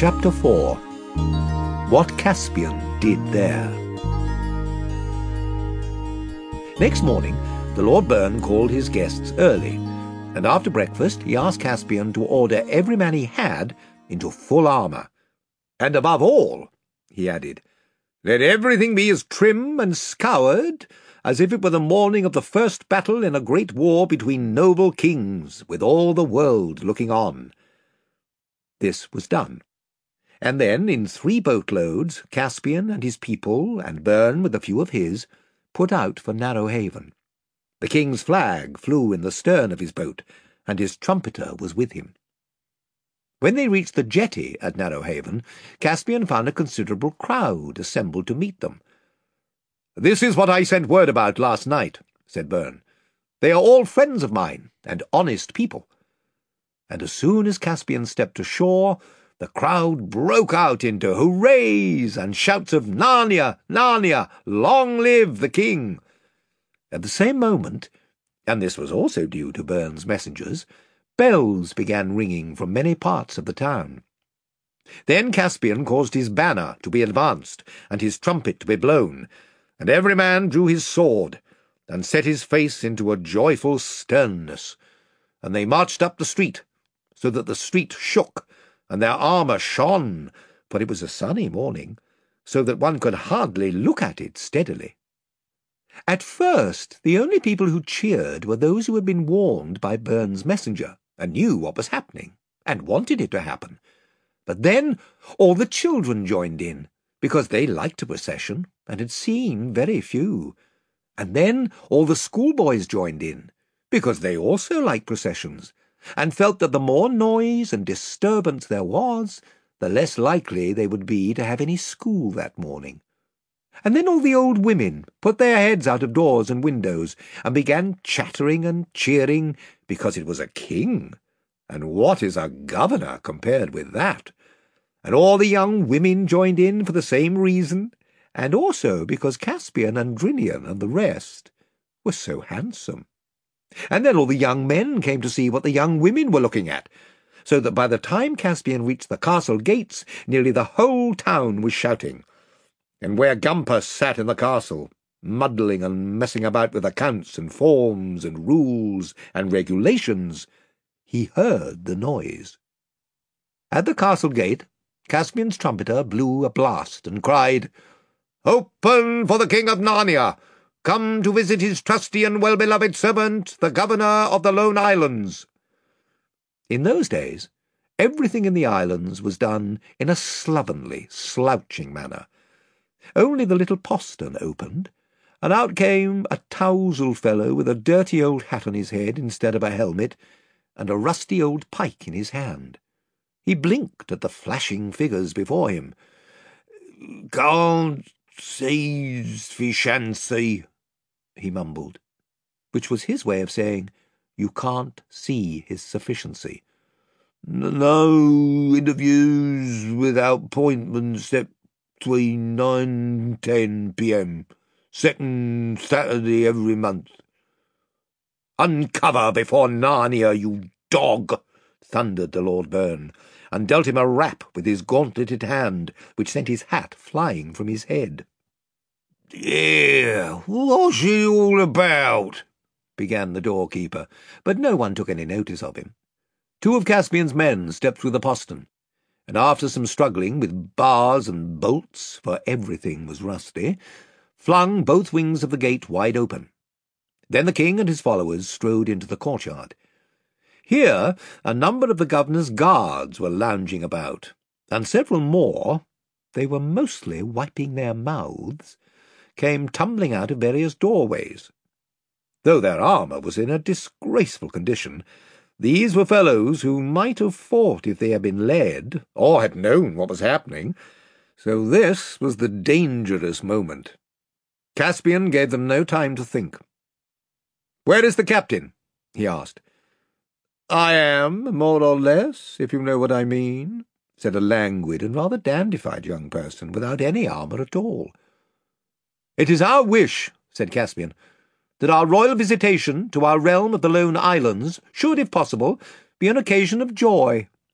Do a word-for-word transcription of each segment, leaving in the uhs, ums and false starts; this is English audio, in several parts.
Chapter four. What Caspian Did There. Next morning, the Lord Byrne called his guests early, and after breakfast he asked Caspian to order every man he had into full armour. "And above all," he added, "let everything be as trim and scoured as if it were the morning of the first battle in a great war between noble kings, with all the world looking on." This was done. And then, in three boatloads, Caspian and his people, and Byrne with a few of his, put out for Narrow Haven. The king's flag flew in the stern of his boat, and his trumpeter was with him. When they reached the jetty at Narrow Haven, Caspian found a considerable crowd assembled to meet them. "This is what I sent word about last night," said Byrne. "They are all friends of mine, and honest people." And as soon as Caspian stepped ashore, the crowd broke out into hoorays and shouts of "Narnia! Narnia! Long live the king!" At the same moment, and this was also due to Byrne's messengers, bells began ringing from many parts of the town. Then Caspian caused his banner to be advanced, and his trumpet to be blown, and every man drew his sword, and set his face into a joyful sternness, and they marched up the street, so that the street shook, and their armour shone, for it was a sunny morning, so that one could hardly look at it steadily. At first the only people who cheered were those who had been warned by Byrne's messenger, and knew what was happening, and wanted it to happen. But then all the children joined in, because they liked a procession, and had seen very few. And then all the schoolboys joined in, because they also liked processions, and felt that the more noise and disturbance there was, the less likely they would be to have any school that morning. And then all the old women put their heads out of doors and windows, and began chattering and cheering, because it was a king, and what is a governor compared with that? And all the young women joined in for the same reason, and also because Caspian and Drinian and the rest were so handsome. And then all the young men came to see what the young women were looking at, so that by the time Caspian reached the castle gates, nearly the whole town was shouting. And where Gumper sat in the castle, muddling and messing about with accounts and forms and rules and regulations, he heard the noise. At the castle gate, Caspian's trumpeter blew a blast and cried, "Open for the King of Narnia, come to visit his trusty and well-beloved servant, the governor of the Lone Islands." In those days, everything in the islands was done in a slovenly, slouching manner. Only the little postern opened, and out came a tousle fellow with a dirty old hat on his head instead of a helmet, and a rusty old pike in his hand. He blinked at the flashing figures before him. "Can't seize fishancy," he mumbled, which was his way of saying, "You can't see his sufficiency." "No interviews without appointment except between nine and ten p m, second Saturday every month." "Uncover before Narnia, you dog!" thundered the Lord Byrne, and dealt him a rap with his gauntleted hand, which sent his hat flying from his head. "Dear, what's it all about?" began the doorkeeper, but no one took any notice of him. Two of Caspian's men stepped through the postern, and after some struggling with bars and bolts, for everything was rusty, flung both wings of the gate wide open. Then the king and his followers strode into the courtyard. Here a number of the governor's guards were lounging about, and several more, they were mostly wiping their mouths, came tumbling out of various doorways. Though their armour was in a disgraceful condition, these were fellows who might have fought if they had been led, or had known what was happening, so this was the dangerous moment. Caspian gave them no time to think. "Where is the captain?" he asked. "I am, more or less, if you know what I mean," said a languid and rather dandified young person without any armour at all. "It is our wish," said Caspian, "that our royal visitation to our realm of the Lone Islands should, if possible, be an occasion of joy,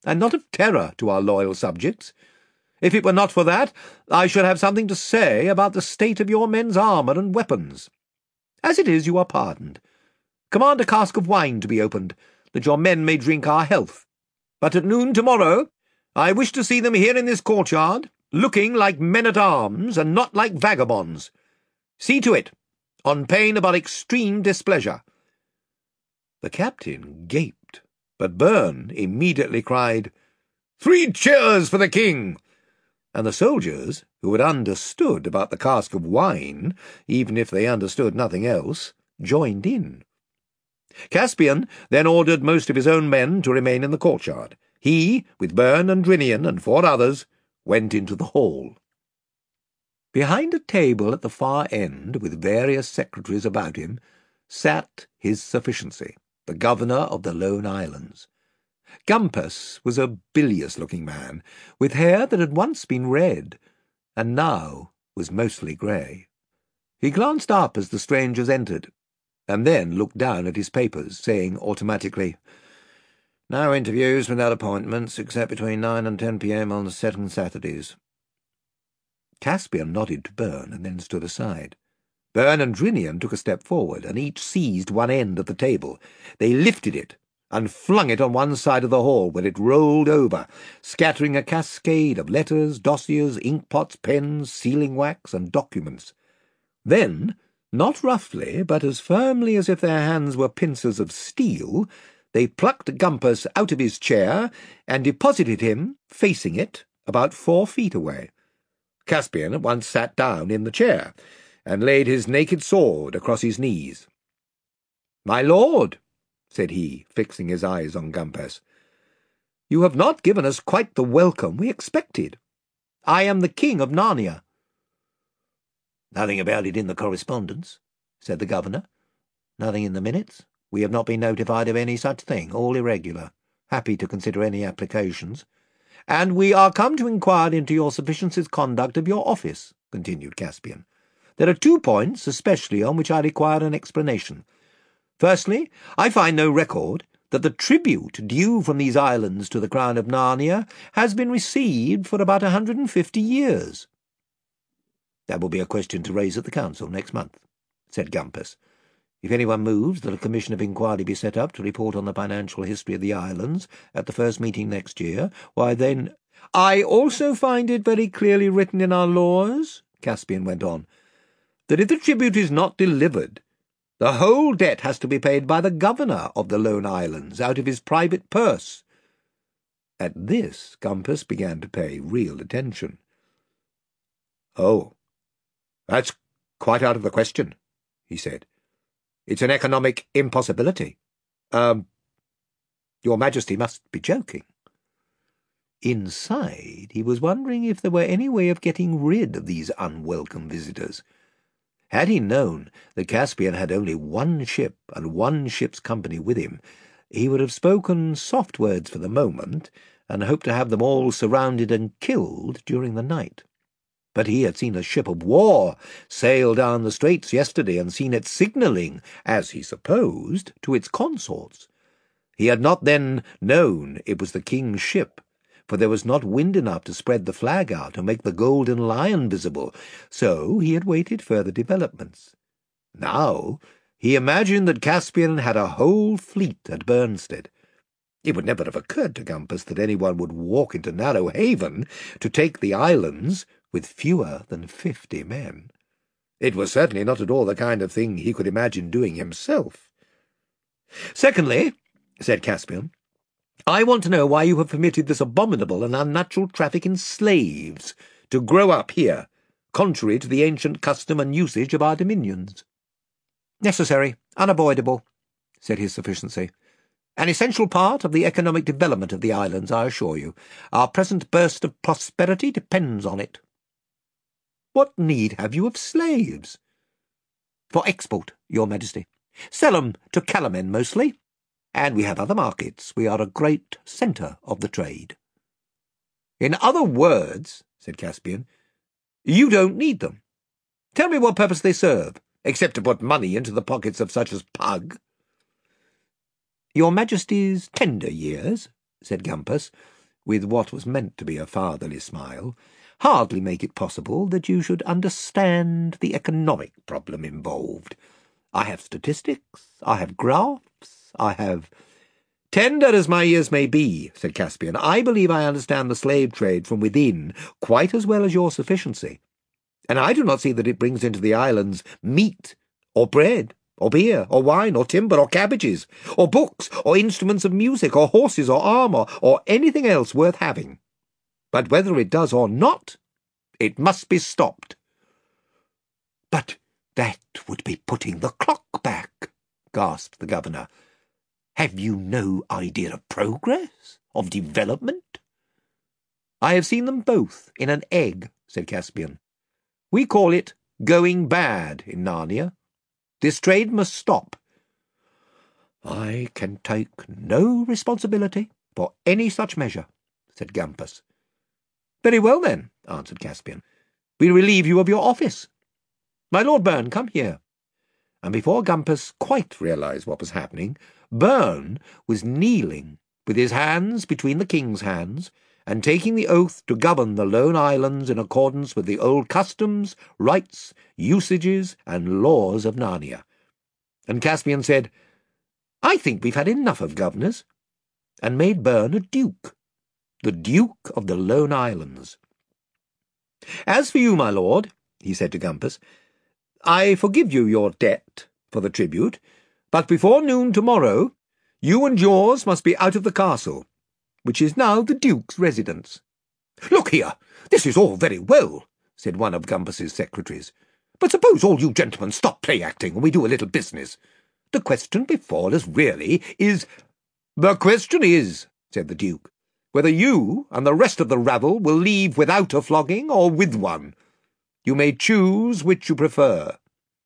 and not of terror to our loyal subjects. If it were not for that, I should have something to say about the state of your men's armour and weapons. As it is, you are pardoned. Command a cask of wine to be opened, that your men may drink our health. But at noon tomorrow I wish to see them here in this courtyard, looking like men-at-arms and not like vagabonds. See to it, on pain of our extreme displeasure." The captain gaped, but Byrne immediately cried, "Three cheers for the king!" And the soldiers, who had understood about the cask of wine, even if they understood nothing else, joined in. Caspian then ordered most of his own men to remain in the courtyard. He, with Byrne and Drinian and four others, went into the hall. Behind a table at the far end, with various secretaries about him, sat his sufficiency, the governor of the Lone Islands. Gumpus was a bilious-looking man, with hair that had once been red, and now was mostly grey. He glanced up as the strangers entered, and then looked down at his papers, saying automatically, "No interviews without appointments, except between nine and ten p m on the second Saturdays." Caspian nodded to Byrne and then stood aside. Byrne and Drinian took a step forward, and each seized one end of the table. They lifted it and flung it on one side of the hall, where it rolled over, scattering a cascade of letters, dossiers, inkpots, pens, sealing wax, and documents. Then, not roughly, but as firmly as if their hands were pincers of steel, they plucked Gumpus out of his chair and deposited him, facing it, about four feet away. Caspian at once sat down in the chair, and laid his naked sword across his knees. "My lord," said he, fixing his eyes on Gumpus, "you have not given us quite the welcome we expected. I am the King of Narnia." "Nothing about it in the correspondence," said the governor. "Nothing in the minutes. We have not been notified of any such thing, all irregular. Happy to consider any applications. And we are come to inquire into your sufficiency's conduct of your office," continued Caspian. "There are two points especially on which I require an explanation. Firstly, I find no record that the tribute due from these islands to the Crown of Narnia has been received for about a hundred and fifty years." "That will be a question to raise at the council next month," said Gumpus. "If anyone moves that a commission of inquiry be set up to report on the financial history of the islands at the first meeting next year, why then—" "I also find it very clearly written in our laws," Caspian went on, "that if the tribute is not delivered, the whole debt has to be paid by the governor of the Lone Islands out of his private purse." At this Gumpus began to pay real attention. "Oh, that's quite out of the question," he said. "It's an economic impossibility. Um, Your Majesty must be joking." Inside, he was wondering if there were any way of getting rid of these unwelcome visitors. Had he known that Caspian had only one ship and one ship's company with him, he would have spoken soft words for the moment, and hoped to have them all surrounded and killed during the night. But he had seen a ship of war sail down the straits yesterday, and seen it signalling, as he supposed, to its consorts. He had not then known it was the king's ship, for there was not wind enough to spread the flag out and make the Golden Lion visible, so he had waited further developments. Now he imagined that Caspian had a whole fleet at Burnstead. It would never have occurred to Gumpus that anyone would walk into Narrow Haven to take the islands with fewer than fifty men. It was certainly not at all the kind of thing he could imagine doing himself. "Secondly," said Caspian, "I want to know why you have permitted this abominable and unnatural traffic in slaves to grow up here, contrary to the ancient custom and usage of our dominions." "Necessary, unavoidable," said his sufficiency. "An essential part of the economic development of the islands, I assure you. Our present burst of prosperity depends on it." "What need have you of slaves?" "For export, your Majesty. Sell 'em to Calamen mostly. And we have other markets. We are a great centre of the trade." "In other words," said Caspian, "you don't need them. Tell me what purpose they serve, except to put money into the pockets of such as Pug." "Your Majesty's tender years," said Gumpus, with what was meant to be a fatherly smile, hardly make it possible that you should understand the economic problem involved. I have statistics, I have graphs, I have— "Tender as my ears may be," said Caspian, "I believe I understand the slave trade from within quite as well as your sufficiency, and I do not see that it brings into the islands meat, or bread, or beer, or wine, or timber, or cabbages, or books, or instruments of music, or horses, or armour, or anything else worth having. But whether it does or not, it must be stopped." "But that would be putting the clock back," gasped the governor. "Have you no idea of progress, of development?" "I have seen them both in an egg," said Caspian. "We call it going bad in Narnia. This trade must stop." "I can take no responsibility for any such measure," said Gampus. "Very well, then," answered Caspian. "We relieve you of your office. My Lord Byrne, come here." And before Gampus quite realized what was happening, Byrne was kneeling, with his hands between the king's hands, and taking the oath to govern the Lone Islands in accordance with the old customs, rites, usages, and laws of Narnia. And Caspian said, "I think we've had enough of governors," and made Byrne a duke, the Duke of the Lone Islands. "As for you, my lord," he said to Gampus, "I forgive you your debt for the tribute, but before noon tomorrow you and yours must be out of the castle, which is now the Duke's residence." "Look here, this is all very well," said one of Gampus's secretaries, "but suppose all you gentlemen stop play-acting and we do a little business. The question before us really is—" "The question is," said the Duke, "whether you and the rest of the rabble will leave without a flogging or with one. You may choose which you prefer."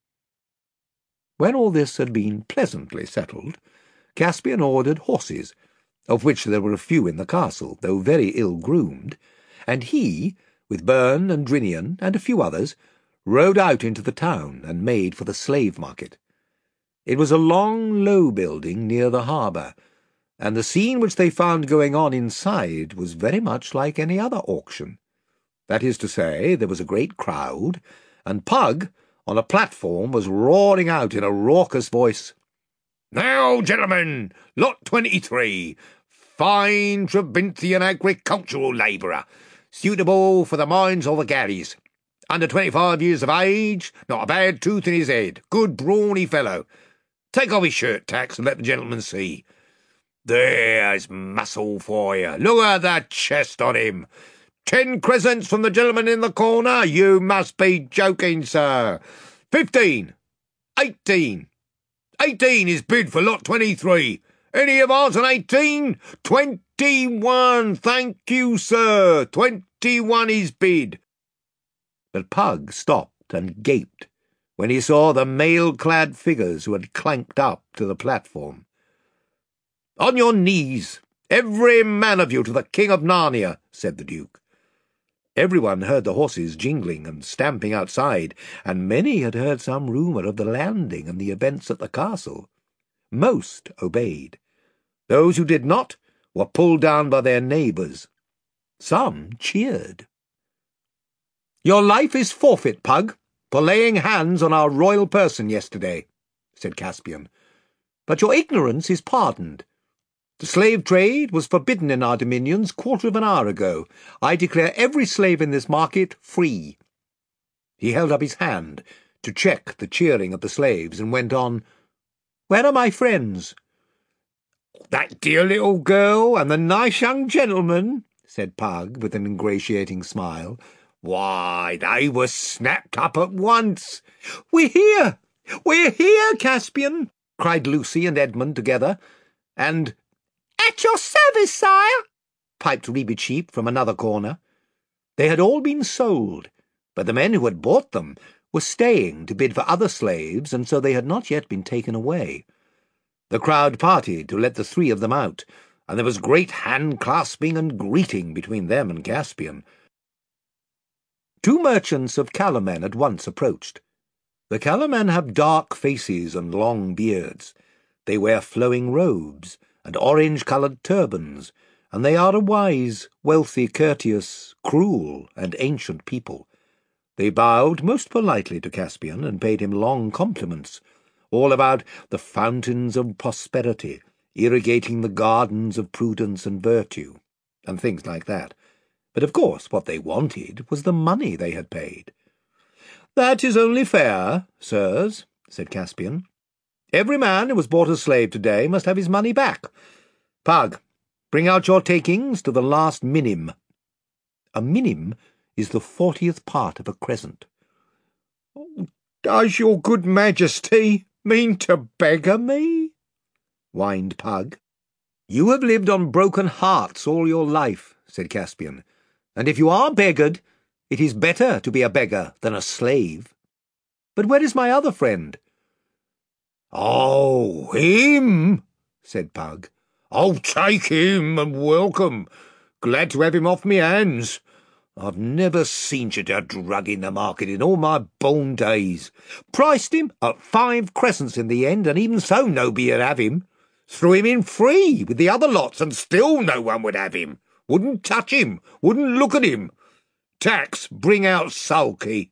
When all this had been pleasantly settled, Caspian ordered horses, of which there were a few in the castle, though very ill-groomed, and he, with Byrne and Drinian and a few others, rode out into the town and made for the slave market. It was a long, low building near the harbour, and the scene which they found going on inside was very much like any other auction. That is to say, there was a great crowd, and Pug, on a platform, was roaring out in a raucous voice, "Now, gentlemen, lot twenty-three, fine Trevinthian agricultural labourer, suitable for the mines or the galleys. Under twenty-five years of age, not a bad tooth in his head, good brawny fellow. Take off his shirt-tacks and let the gentleman see. There's muscle for you. Look at that chest on him. Ten crescents from the gentleman in the corner. You must be joking, sir. Fifteen. Eighteen. Eighteen is bid for lot twenty-three. Any of ours on eighteen? Twenty-one. Thank you, sir. Twenty-one is bid." But Pug stopped and gaped when he saw the mail-clad figures who had clanked up to the platform. "On your knees, every man of you, to the King of Narnia," said the Duke. Everyone heard the horses jingling and stamping outside, and many had heard some rumour of the landing and the events at the castle. Most obeyed. Those who did not were pulled down by their neighbours. Some cheered. "Your life is forfeit, Pug, for laying hands on our royal person yesterday," said Caspian. "But your ignorance is pardoned. The slave trade was forbidden in our dominions quarter of an hour ago. I declare every slave in this market free." He held up his hand to check the cheering of the slaves, and went on, "Where are my friends?" "That dear little girl and the nice young gentleman," said Pug, with an ingratiating smile. "Why, they were snapped up at once." "We're here! We're here, Caspian!" cried Lucy and Edmund together, and "At your service, sire!" piped Reepicheep from another corner. They had all been sold, but the men who had bought them were staying to bid for other slaves, and so they had not yet been taken away. The crowd parted to let the three of them out, and there was great hand-clasping and greeting between them and Caspian. Two merchants of Calamen at once approached. The Calamen have dark faces and long beards. They wear flowing robes and orange-coloured turbans, and they are a wise, wealthy, courteous, cruel, and ancient people. They bowed most politely to Caspian and paid him long compliments, all about the fountains of prosperity, irrigating the gardens of prudence and virtue, and things like that. But of course what they wanted was the money they had paid. "That is only fair, sirs," said Caspian. "Every man who was bought a slave today must have his money back. Pug, bring out your takings to the last minim." A minim is the fortieth part of a crescent. "Does your good majesty mean to beggar me?" whined Pug. "You have lived on broken hearts all your life," said Caspian, "and if you are beggared, it is better to be a beggar than a slave. But where is my other friend?" "Oh, him," said Pug. "Oh, take him and welcome. Glad to have him off me hands. I've never seen such a drug in the market in all my born days. Priced him at five crescents in the end, and even so nobody would have him. Threw him in free with the other lots, and still no one would have him. Wouldn't touch him, wouldn't look at him. Tax, bring out Sulky."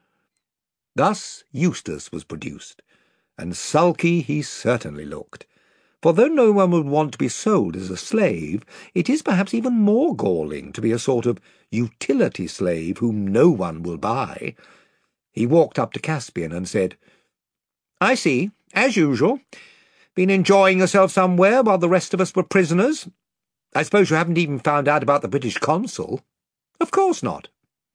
Thus Eustace was produced, and sulky he certainly looked. For though no one would want to be sold as a slave, it is perhaps even more galling to be a sort of utility slave whom no one will buy. He walked up to Caspian and said, "I see, as usual. Been enjoying yourself somewhere while the rest of us were prisoners. I suppose you haven't even found out about the British consul?" "Of course not."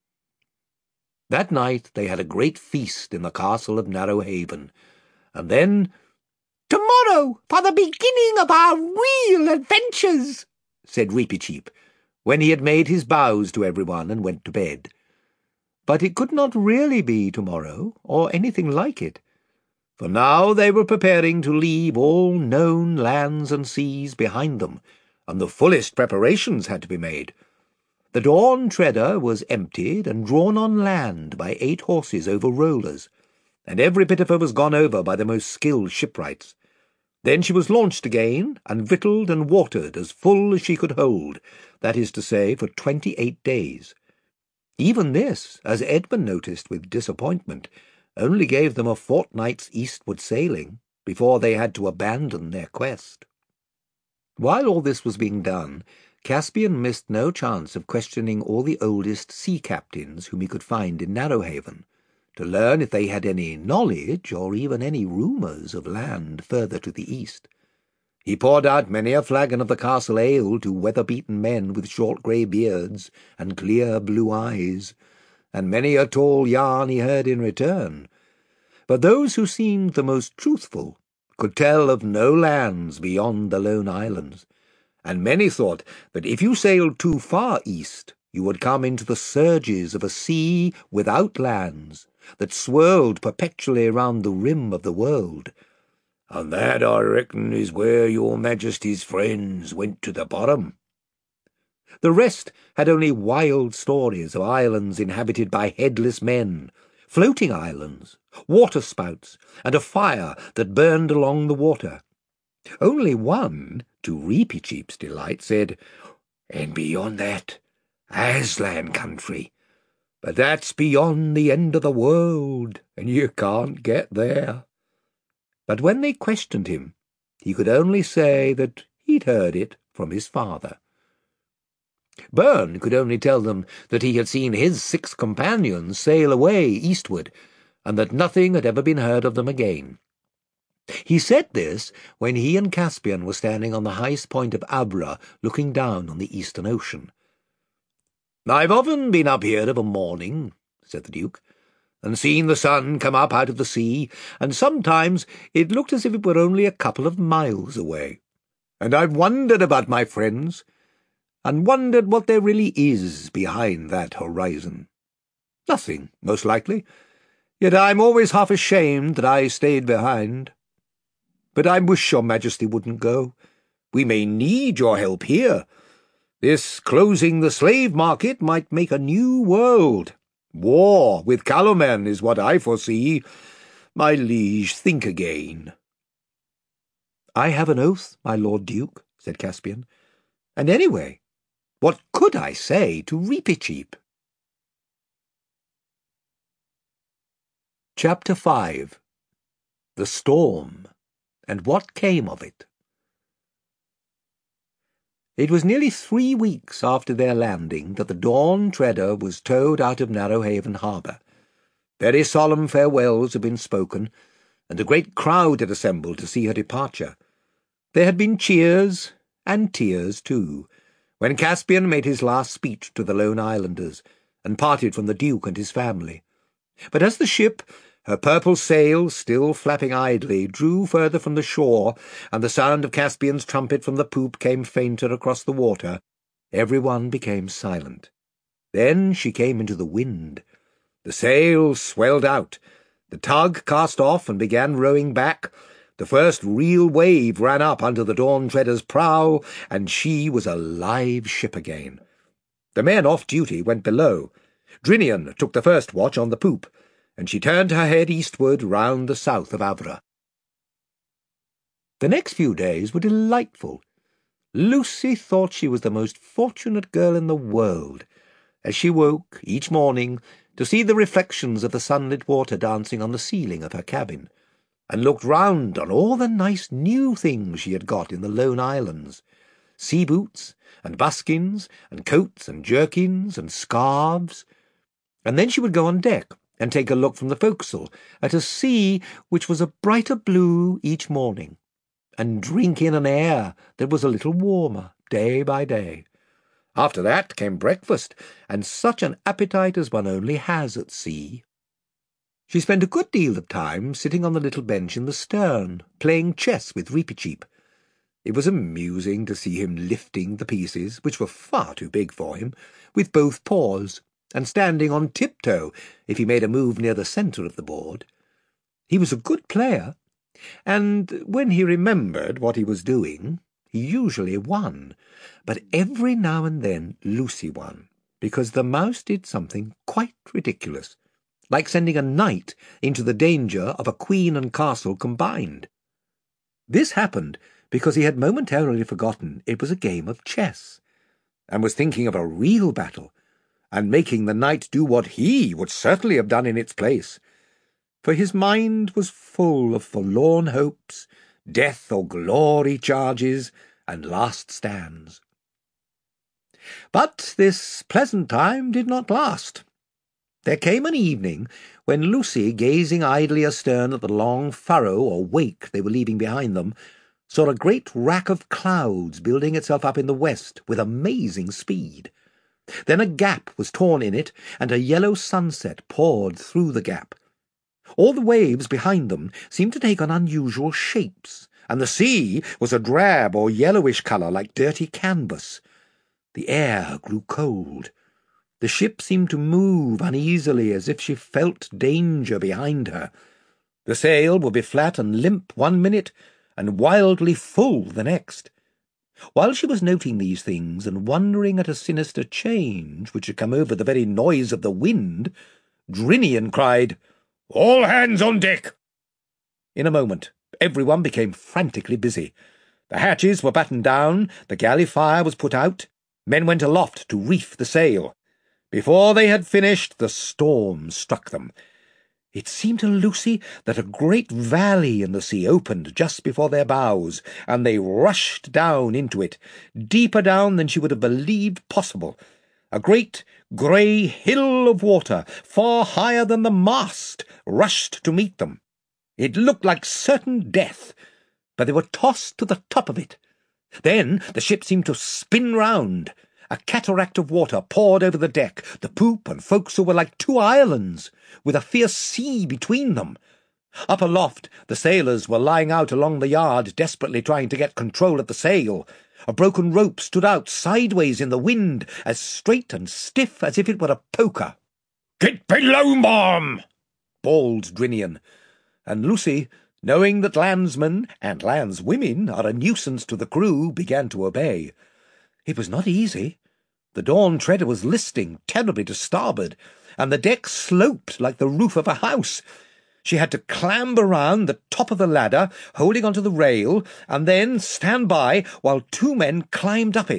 That night they had a great feast in the castle of Narrowhaven, and then, "Tomorrow for the beginning of our real adventures," said Reepicheep, when he had made his bows to everyone and went to bed. But it could not really be tomorrow, or anything like it, for now they were preparing to leave all known lands and seas behind them, and the fullest preparations had to be made. The Dawn Treader was emptied and drawn on land by eight horses over rollers, and every bit of her was gone over by the most skilled shipwrights. Then she was launched again, and victualled and watered as full as she could hold, that is to say, for twenty-eight days. Even this, as Edmund noticed with disappointment, only gave them a fortnight's eastward sailing before they had to abandon their quest. While all this was being done, Caspian missed no chance of questioning all the oldest sea captains whom he could find in Narrowhaven, to learn if they had any knowledge or even any rumours of land further to the east. He poured out many a flagon of the castle ale to weather-beaten men with short grey beards and clear blue eyes, and many a tall yarn he heard in return. But those who seemed the most truthful could tell of no lands beyond the lone islands, and many thought that if you sailed too far east, you would come into the surges of a sea without lands, that swirled perpetually round the rim of the world. "And that, I reckon, is where your Majesty's friends went to the bottom." The rest had only wild stories of islands inhabited by headless men, floating islands, waterspouts, and a fire that burned along the water. Only one, to Reepicheep's delight, said, "And beyond that, Aslan country. But that's beyond the end of the world, and you can't get there." But when they questioned him, he could only say that he'd heard it from his father. Byrne could only tell them that he had seen his six companions sail away eastward, and that nothing had ever been heard of them again. He said this when he and Caspian were standing on the highest point of Abra, looking down on the eastern ocean. "I've often been up here of a morning," said the Duke, "and seen the sun come up out of the sea, and sometimes it looked as if it were only a couple of miles away. And I've wondered about my friends, and wondered what there really is behind that horizon. Nothing, most likely, yet I'm always half ashamed that I stayed behind. But I wish your Majesty wouldn't go. We may need your help here. This closing the slave market might make a new world. War with Calormen is what I foresee. My liege, think again." "I have an oath, my Lord Duke," said Caspian, "and anyway, What could I say to Reepicheep? Chapter five. The Storm, and What Came of It. It was nearly three weeks after their landing that the Dawn Treader was towed out of Narrowhaven harbour. Very solemn farewells had been spoken, and a great crowd had assembled to see her departure. There had been cheers, and tears too, when Caspian made his last speech to the Lone Islanders, and parted from the Duke and his family. But as the ship, her purple sails still flapping idly, drew further from the shore, and the sound of Caspian's trumpet from the poop came fainter across the water, every one became silent. Then she came into the wind. The sails swelled out. The tug cast off and began rowing back. The first real wave ran up under the Dawn Treader's prow, and she was a live ship again. The men off duty went below. Drinian took the first watch on the poop, and she turned her head eastward round the south of Avra. The next few days were delightful. Lucy thought she was the most fortunate girl in the world, as she woke each morning to see the reflections of the sunlit water dancing on the ceiling of her cabin, and looked round on all the nice new things she had got in the Lone Islands, sea boots and buskins and coats and jerkins and scarves. And then she would go on deck and take a look from the forecastle at a sea which was a brighter blue each morning, and drink in an air that was a little warmer day by day. After that came breakfast, and such an appetite as one only has at sea. She spent a good deal of time sitting on the little bench in the stern, playing chess with Reepicheep. It was amusing to see him lifting the pieces, which were far too big for him, with both paws, and standing on tiptoe if he made a move near the centre of the board. He was a good player, and when he remembered what he was doing, he usually won. But every now and then Lucy won, because the mouse did something quite ridiculous, like sending a knight into the danger of a queen and castle combined. This happened because he had momentarily forgotten it was a game of chess, and was thinking of a real battle, and making the knight do what he would certainly have done in its place, for his mind was full of forlorn hopes, death or glory charges, and last stands. But this pleasant time did not last. There came an evening when Lucy, gazing idly astern at the long furrow or wake they were leaving behind them, saw a great rack of clouds building itself up in the west with amazing speed. Then a gap was torn in it, and a yellow sunset poured through the gap. All the waves behind them seemed to take on unusual shapes, and the sea was a drab or yellowish colour like dirty canvas. The air grew cold. The ship seemed to move uneasily as if she felt danger behind her. The sail would be flat and limp one minute, and wildly full the next. While she was noting these things and wondering at a sinister change which had come over the very noise of the wind, Drinian cried, "All hands on deck!" In a moment everyone became frantically busy. The hatches were battened down, the galley fire was put out, men went aloft to reef the sail. Before they had finished, the storm struck them. It seemed to Lucy that a great valley in the sea opened just before their bows, and they rushed down into it, deeper down than she would have believed possible. A great grey hill of water, far higher than the mast, rushed to meet them. It looked like certain death, but they were tossed to the top of it. Then the ship seemed to spin round. A cataract of water poured over the deck. The poop and forecastle were like two islands, with a fierce sea between them. Up aloft, the sailors were lying out along the yard, desperately trying to get control of the sail. A broken rope stood out sideways in the wind, as straight and stiff as if it were a poker. "Get below, ma'am!" bawled Drinian, and Lucy, knowing that landsmen and landswomen are a nuisance to the crew, began to obey. It was not easy. The Dawn Treader was listing terribly to starboard, and the deck sloped like the roof of a house. She had to clamber round the top of the ladder, holding onto the rail, and then stand by while two men climbed up it,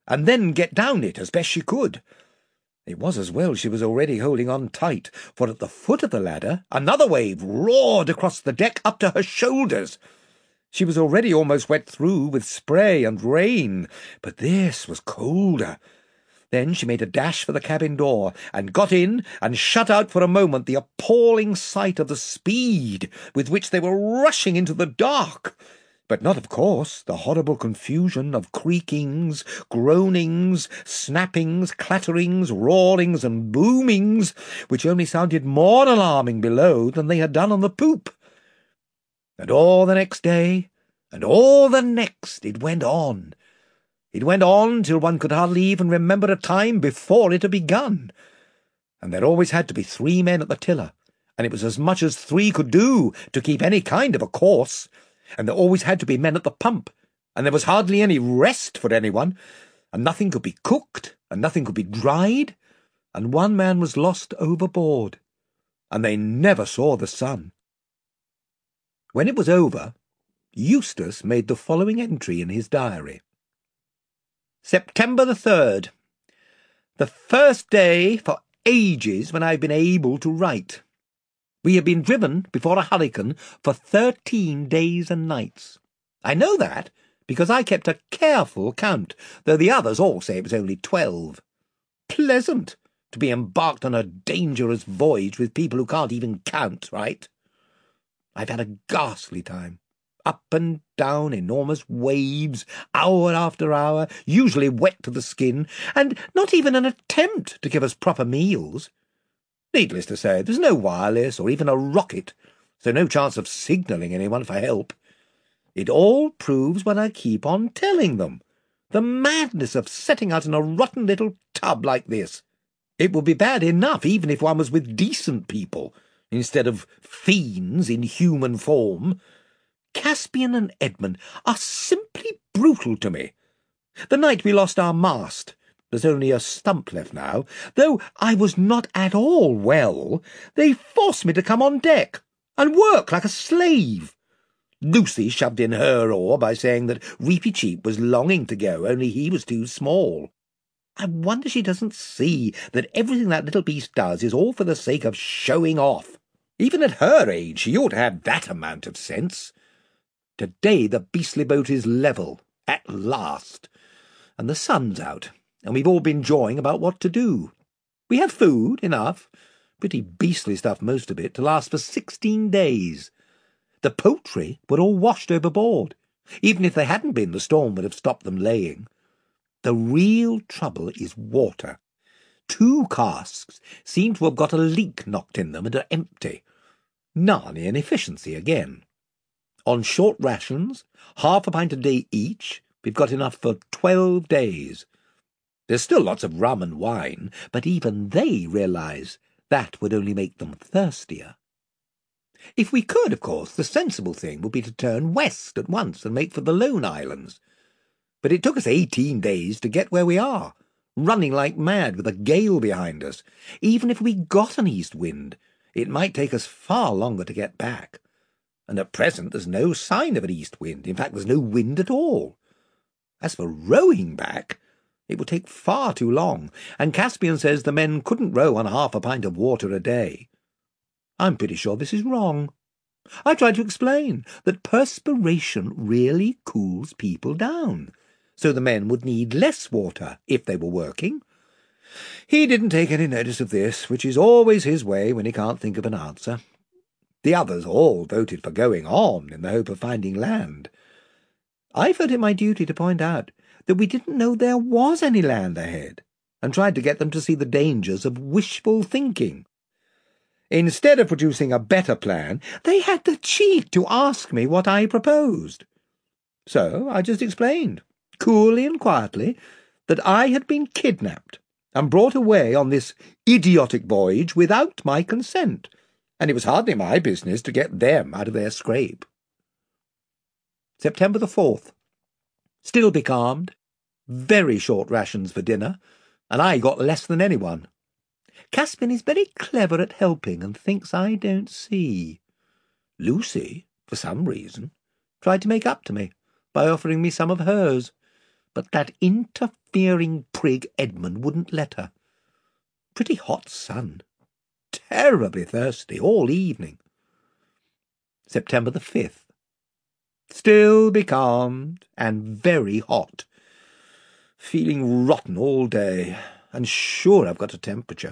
and then get down it as best she could. It was as well she was already holding on tight, for at the foot of the ladder another wave roared across the deck up to her shoulders. She was already almost wet through with spray and rain, but this was colder. Then she made a dash for the cabin door, and got in and shut out for a moment the appalling sight of the speed with which they were rushing into the dark. But not, of course, the horrible confusion of creakings, groanings, snappings, clatterings, roarings, and boomings, which only sounded more alarming below than they had done on the poop. And all the next day, and all the next, it went on. It went on till one could hardly even remember a time before it had begun. And there always had to be three men at the tiller, and it was as much as three could do to keep any kind of a course. And there always had to be men at the pump, and there was hardly any rest for anyone, and nothing could be cooked, and nothing could be dried, and one man was lost overboard, and they never saw the sun. When it was over, Eustace made the following entry in his diary. September the third. The first day for ages when I've been able to write. We have been driven before a hurricane for thirteen days and nights. I know that because I kept a careful count, though the others all say it was only twelve. Pleasant to be embarked on a dangerous voyage with people who can't even count, right? I've had a ghastly time. Up and down enormous waves, hour after hour, usually wet to the skin, and not even an attempt to give us proper meals. Needless to say, there's no wireless or even a rocket, so no chance of signalling anyone for help. It all proves what I keep on telling them, the madness of setting out in a rotten little tub like this. It would be bad enough even if one was with decent people, instead of fiends in human form. Caspian and Edmund are simply brutal to me. The night we lost our mast, there's only a stump left now, though I was not at all well, they forced me to come on deck and work like a slave. Lucy shoved in her oar by saying that Reefy Cheap was longing to go, only he was too small. I wonder she doesn't see that everything that little beast does is all for the sake of showing off. Even at her age she ought to have that amount of sense. Today the beastly boat is level, at last, and the sun's out, and we've all been jawing about what to do. We have food enough, pretty beastly stuff most of it, to last for sixteen days. The poultry were all washed overboard. Even if they hadn't been, the storm would have stopped them laying. The real trouble is water. Two casks seem to have got a leak knocked in them and are empty. Narnian efficiency again. On short rations, half a pint a day each, we've got enough for twelve days. There's still lots of rum and wine, but even they realise that would only make them thirstier. If we could, of course, the sensible thing would be to turn west at once and make for the Lone Islands. But it took us eighteen days to get where we are, running like mad with a gale behind us. Even if we got an east wind, it might take us far longer to get back. And at present there's no sign of an east wind. In fact, there's no wind at all. As for rowing back, it would take far too long, and Caspian says the men couldn't row on half a pint of water a day. I'm pretty sure this is wrong. I tried to explain that perspiration really cools people down, so the men would need less water if they were working. He didn't take any notice of this, which is always his way when he can't think of an answer. The others all voted for going on in the hope of finding land. I felt it my duty to point out that we didn't know there was any land ahead, and tried to get them to see the dangers of wishful thinking. Instead of producing a better plan, they had the cheek to ask me what I proposed. So I just explained, coolly and quietly, that I had been kidnapped and brought away on this idiotic voyage without my consent, and it was hardly my business to get them out of their scrape. September the fourth. Still becalmed, very short rations for dinner, and I got less than anyone. Caspian is very clever at helping and thinks I don't see. Lucy, for some reason, tried to make up to me by offering me some of hers, but that interfering prig Edmund wouldn't let her. Pretty hot sun. Terribly thirsty all evening. September the fifth. Still becalmed and very hot. Feeling rotten all day, and sure I've got a temperature.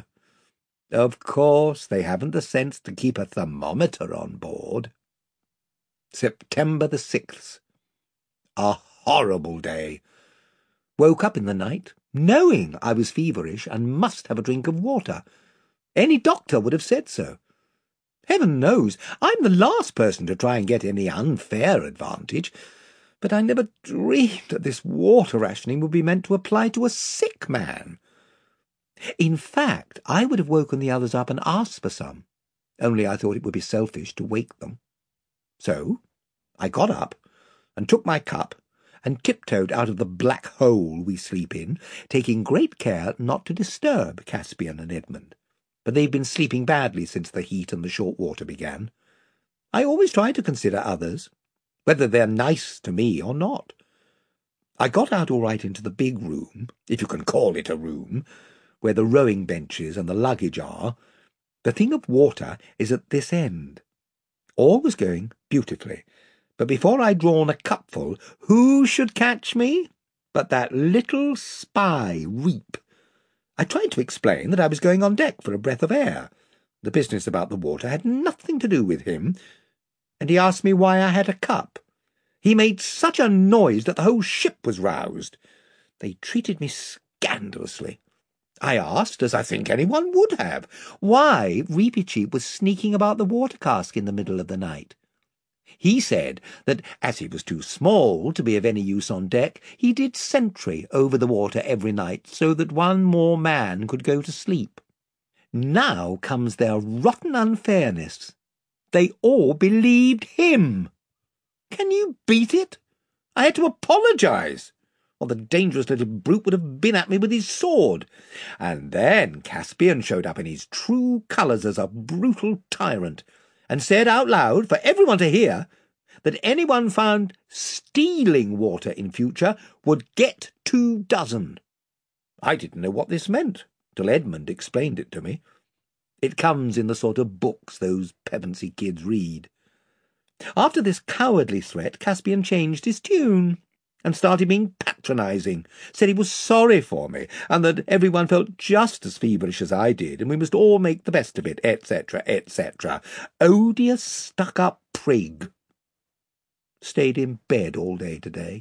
Of course, they haven't the sense to keep a thermometer on board. September the sixth. A horrible day. Woke up in the night, knowing I was feverish and must have a drink of water. Any doctor would have said so. Heaven knows, I'm the last person to try and get any unfair advantage, but I never dreamed that this water rationing would be meant to apply to a sick man. In fact, I would have woken the others up and asked for some, only I thought it would be selfish to wake them. So I got up and took my cup and tiptoed out of the black hole we sleep in, taking great care not to disturb Caspian and Edmund, but they've been sleeping badly since the heat and the short water began. I always try to consider others, whether they're nice to me or not. I got out all right into the big room, if you can call it a room, where the rowing benches and the luggage are. The thing of water is at this end. All was going beautifully, but before I'd drawn a cupful, who should catch me but that little spy Reep. I tried to explain that I was going on deck for a breath of air. The business about the water had nothing to do with him, and he asked me why I had a cup. He made such a noise that the whole ship was roused. They treated me scandalously. I asked, as I think anyone would have, why Reepicheep was sneaking about the water cask in the middle of the night. He said that, as he was too small to be of any use on deck, he did sentry over the water every night so that one more man could go to sleep. Now comes their rotten unfairness. They all believed him. Can you beat it? I had to apologise, or the dangerous little brute would have been at me with his sword. And then Caspian showed up in his true colours as a brutal tyrant, and said out loud, for everyone to hear, that anyone found stealing water in future would get two dozen. I didn't know what this meant, till Edmund explained it to me. It comes in the sort of books those Pevensey kids read. After this cowardly threat, Caspian changed his tune, and started being patronising, said he was sorry for me, and that everyone felt just as feverish as I did, and we must all make the best of it, et cetera, et cetera. Odious stuck-up prig. Stayed in bed all day today.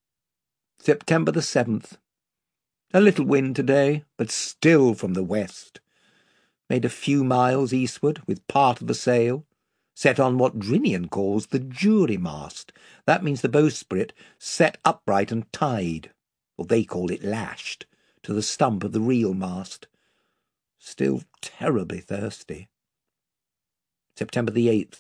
September the seventh. A little wind today, but still from the west. Made a few miles eastward, with part of the sail, set on what Drinian calls the jury mast. That means the bowsprit set upright and tied, or they call it lashed, to the stump of the real mast. Still terribly thirsty. September the eighth.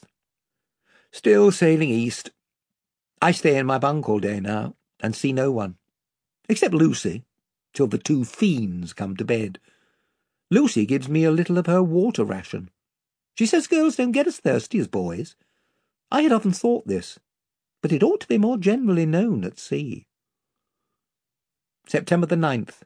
Still sailing east. I stay in my bunk all day now, and see no one, except Lucy, till the two fiends come to bed. Lucy gives me a little of her water ration. She says girls don't get as thirsty as boys. I had often thought this, but it ought to be more generally known at sea. September the ninth.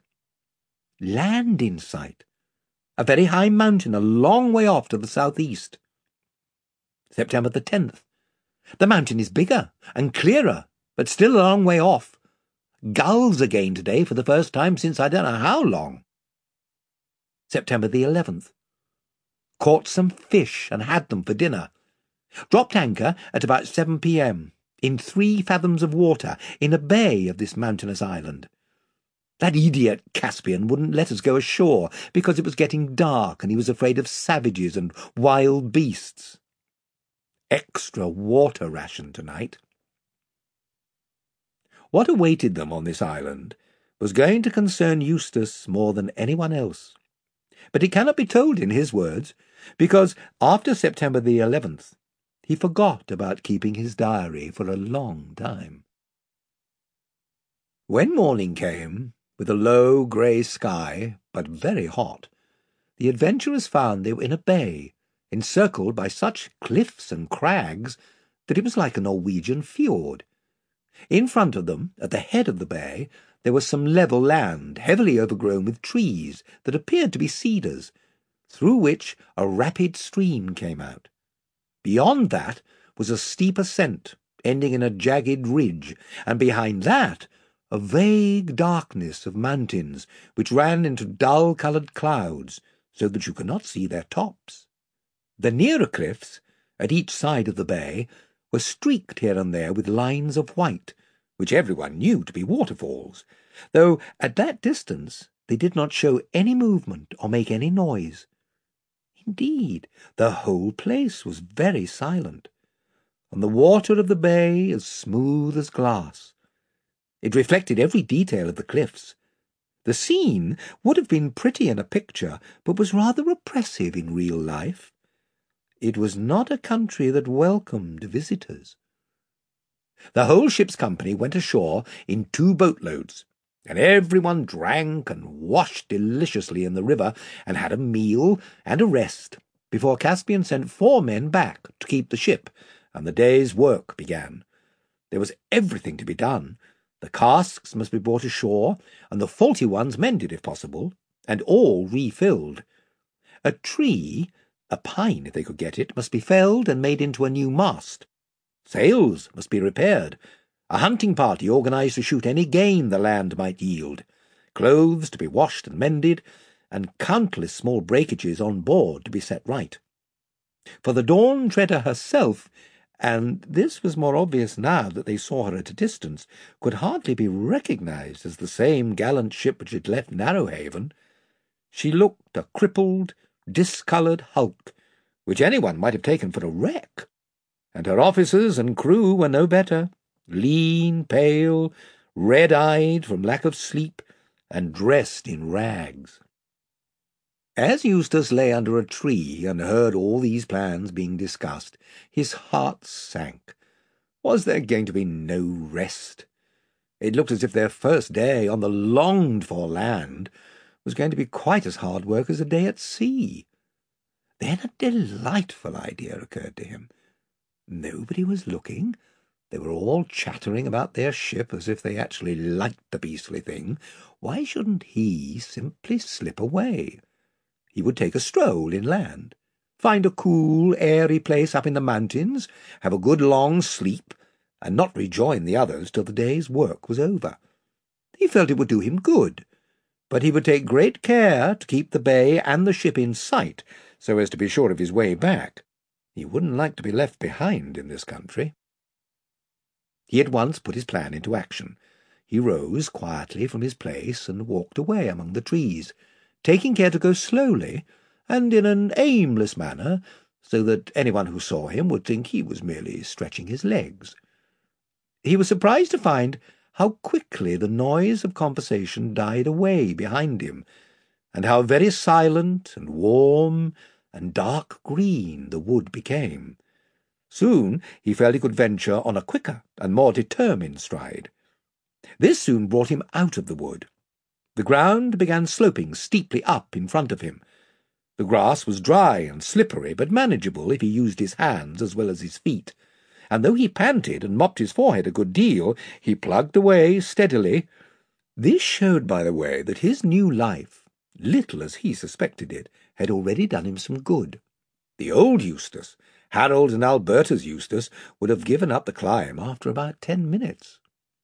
Land in sight. A very high mountain a long way off to the southeast. September the tenth. The mountain is bigger and clearer, but still a long way off. Gulls again today for the first time since I don't know how long. September the eleventh. Caught some fish and had them for dinner. Dropped anchor at about seven p m in three fathoms of water in a bay of this mountainous island. That idiot Caspian wouldn't let us go ashore because it was getting dark and he was afraid of savages and wild beasts. Extra water ration tonight. What awaited them on this island was going to concern Eustace more than anyone else. But it cannot be told in his words, because after September the eleventh, he forgot about keeping his diary for a long time. When morning came, with a low grey sky, but very hot, the adventurers found they were in a bay, encircled by such cliffs and crags that it was like a Norwegian fjord. In front of them, at the head of the bay, there was some level land, heavily overgrown with trees that appeared to be cedars, through which a rapid stream came out. Beyond that was a steep ascent, ending in a jagged ridge, and behind that a vague darkness of mountains which ran into dull-coloured clouds, so that you could not see their tops. The nearer cliffs, at each side of the bay, were streaked here and there with lines of white, which everyone knew to be waterfalls, though at that distance they did not show any movement or make any noise. Indeed, the whole place was very silent, and the water of the bay as smooth as glass. It reflected every detail of the cliffs. The scene would have been pretty in a picture, but was rather oppressive in real life. It was not a country that welcomed visitors. The whole ship's company went ashore in two boatloads, and everyone drank and washed deliciously in the river and had a meal and a rest before Caspian sent four men back to keep the ship, and the day's work began. There was everything to be done. The casks must be brought ashore, and the faulty ones mended if possible, and all refilled. A tree, a pine if they could get it, must be felled and made into a new mast. Sails must be repaired. A hunting party organised to shoot any game the land might yield. Clothes to be washed and mended, and countless small breakages on board to be set right. For the Dawn Treader herself, and this was more obvious now that they saw her at a distance, could hardly be recognised as the same gallant ship which had left Narrowhaven. She looked a crippled, discoloured hulk, which anyone might have taken for a wreck, and her officers and crew were no better, lean, pale, red-eyed from lack of sleep, and dressed in rags. As Eustace lay under a tree and heard all these plans being discussed, his heart sank. Was there going to be no rest? It looked as if their first day on the longed-for land was going to be quite as hard work as a day at sea. Then a delightful idea occurred to him. Nobody was looking. They were all chattering about their ship as if they actually liked the beastly thing. Why shouldn't he simply slip away? He would take a stroll inland, find a cool, airy place up in the mountains, have a good long sleep, and not rejoin the others till the day's work was over. He felt it would do him good, but he would take great care to keep the bay and the ship in sight, so as to be sure of his way back. He wouldn't like to be left behind in this country. He at once put his plan into action. He rose quietly from his place and walked away among the trees, taking care to go slowly and in an aimless manner, so that anyone who saw him would think he was merely stretching his legs. He was surprised to find how quickly the noise of conversation died away behind him, and how very silent and warm and dark green the wood became. Soon he felt he could venture on a quicker and more determined stride. This soon brought him out of the wood. The ground began sloping steeply up in front of him. The grass was dry and slippery, but manageable if he used his hands as well as his feet, and though he panted and mopped his forehead a good deal, he plugged away steadily. This showed, by the way, that his new life, little as he suspected it, had already done him some good. The old Eustace, Harold and Alberta's Eustace, would have given up the climb after about ten minutes.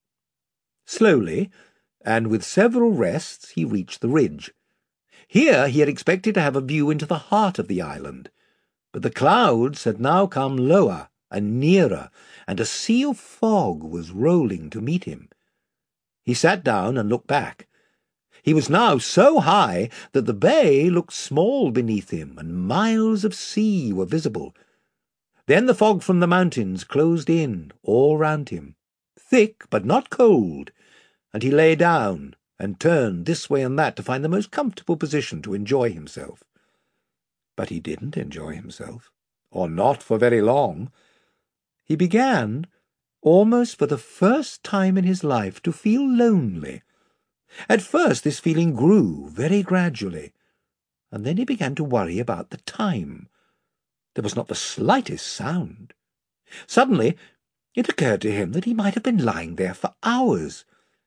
Slowly, and with several rests, he reached the ridge. Here he had expected to have a view into the heart of the island, but the clouds had now come lower and nearer, and a sea of fog was rolling to meet him. He sat down and looked back. He was now so high that the bay looked small beneath him, and miles of sea were visible. Then the fog from the mountains closed in all round him, thick but not cold, and he lay down and turned this way and that to find the most comfortable position to enjoy himself. But he didn't enjoy himself, or not for very long. He began, almost for the first time in his life, to feel lonely. At first this feeling grew very gradually, and then he began to worry about the time. There was not the slightest sound. Suddenly it occurred to him that he might have been lying there for hours.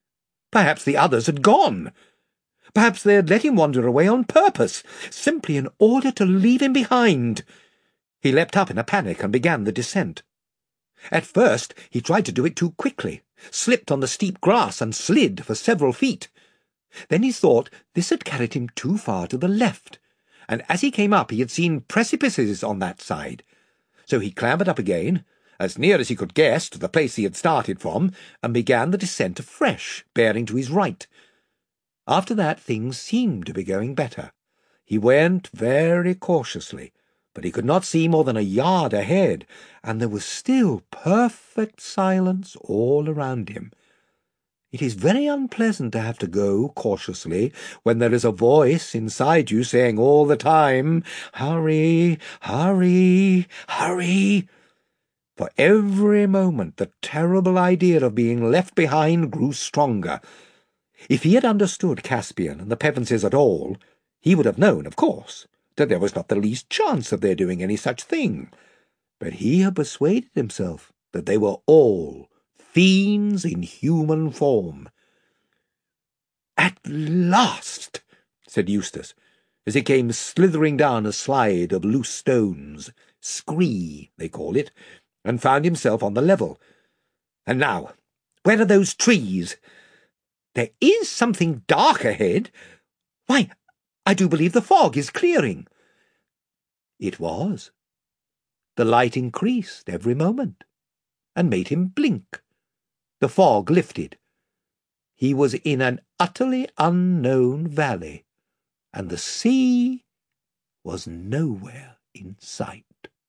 Perhaps the others had gone. Perhaps they had let him wander away on purpose, simply in order to leave him behind. He leapt up in a panic and began the descent. At first he tried to do it too quickly, slipped on the steep grass and slid for several feet. Then he thought this had carried him too far to the left, and as he came up he had seen precipices on that side. So he clambered up again, as near as he could guess to the place he had started from, and began the descent afresh, bearing to his right. After that things seemed to be going better. He went very cautiously, but he could not see more than a yard ahead, and there was still perfect silence all around him. It is very unpleasant to have to go cautiously when there is a voice inside you saying all the time, "Hurry, hurry, hurry." For every moment the terrible idea of being left behind grew stronger. If he had understood Caspian and the Pevenses at all, he would have known, of course, that there was not the least chance of their doing any such thing. But he had persuaded himself that they were all fiends in human form. "At last," said Eustace, as he came slithering down a slide of loose stones, scree, they call it, and found himself on the level. "And now, where are those trees? There is something dark ahead. Why, I do believe the fog is clearing." It was. The light increased every moment, and made him blink. The fog lifted. He was in an utterly unknown valley, and the sea was nowhere in sight.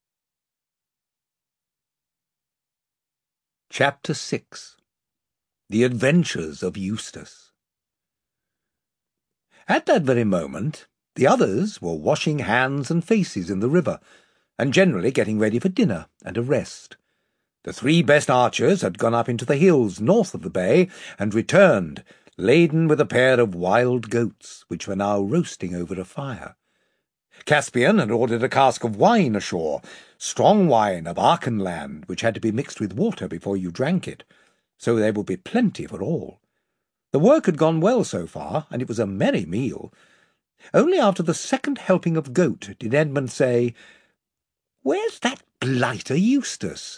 Chapter six. The Adventures of Eustace. At that very moment, the others were washing hands and faces in the river, and generally getting ready for dinner and a rest. The three best archers had gone up into the hills north of the bay, and returned, laden with a pair of wild goats, which were now roasting over a fire. Caspian had ordered a cask of wine ashore, strong wine of Archenland, which had to be mixed with water before you drank it, so there would be plenty for all. The work had gone well so far, and it was a merry meal. Only after the second helping of goat did Edmund say, "Where's that blighter Eustace?"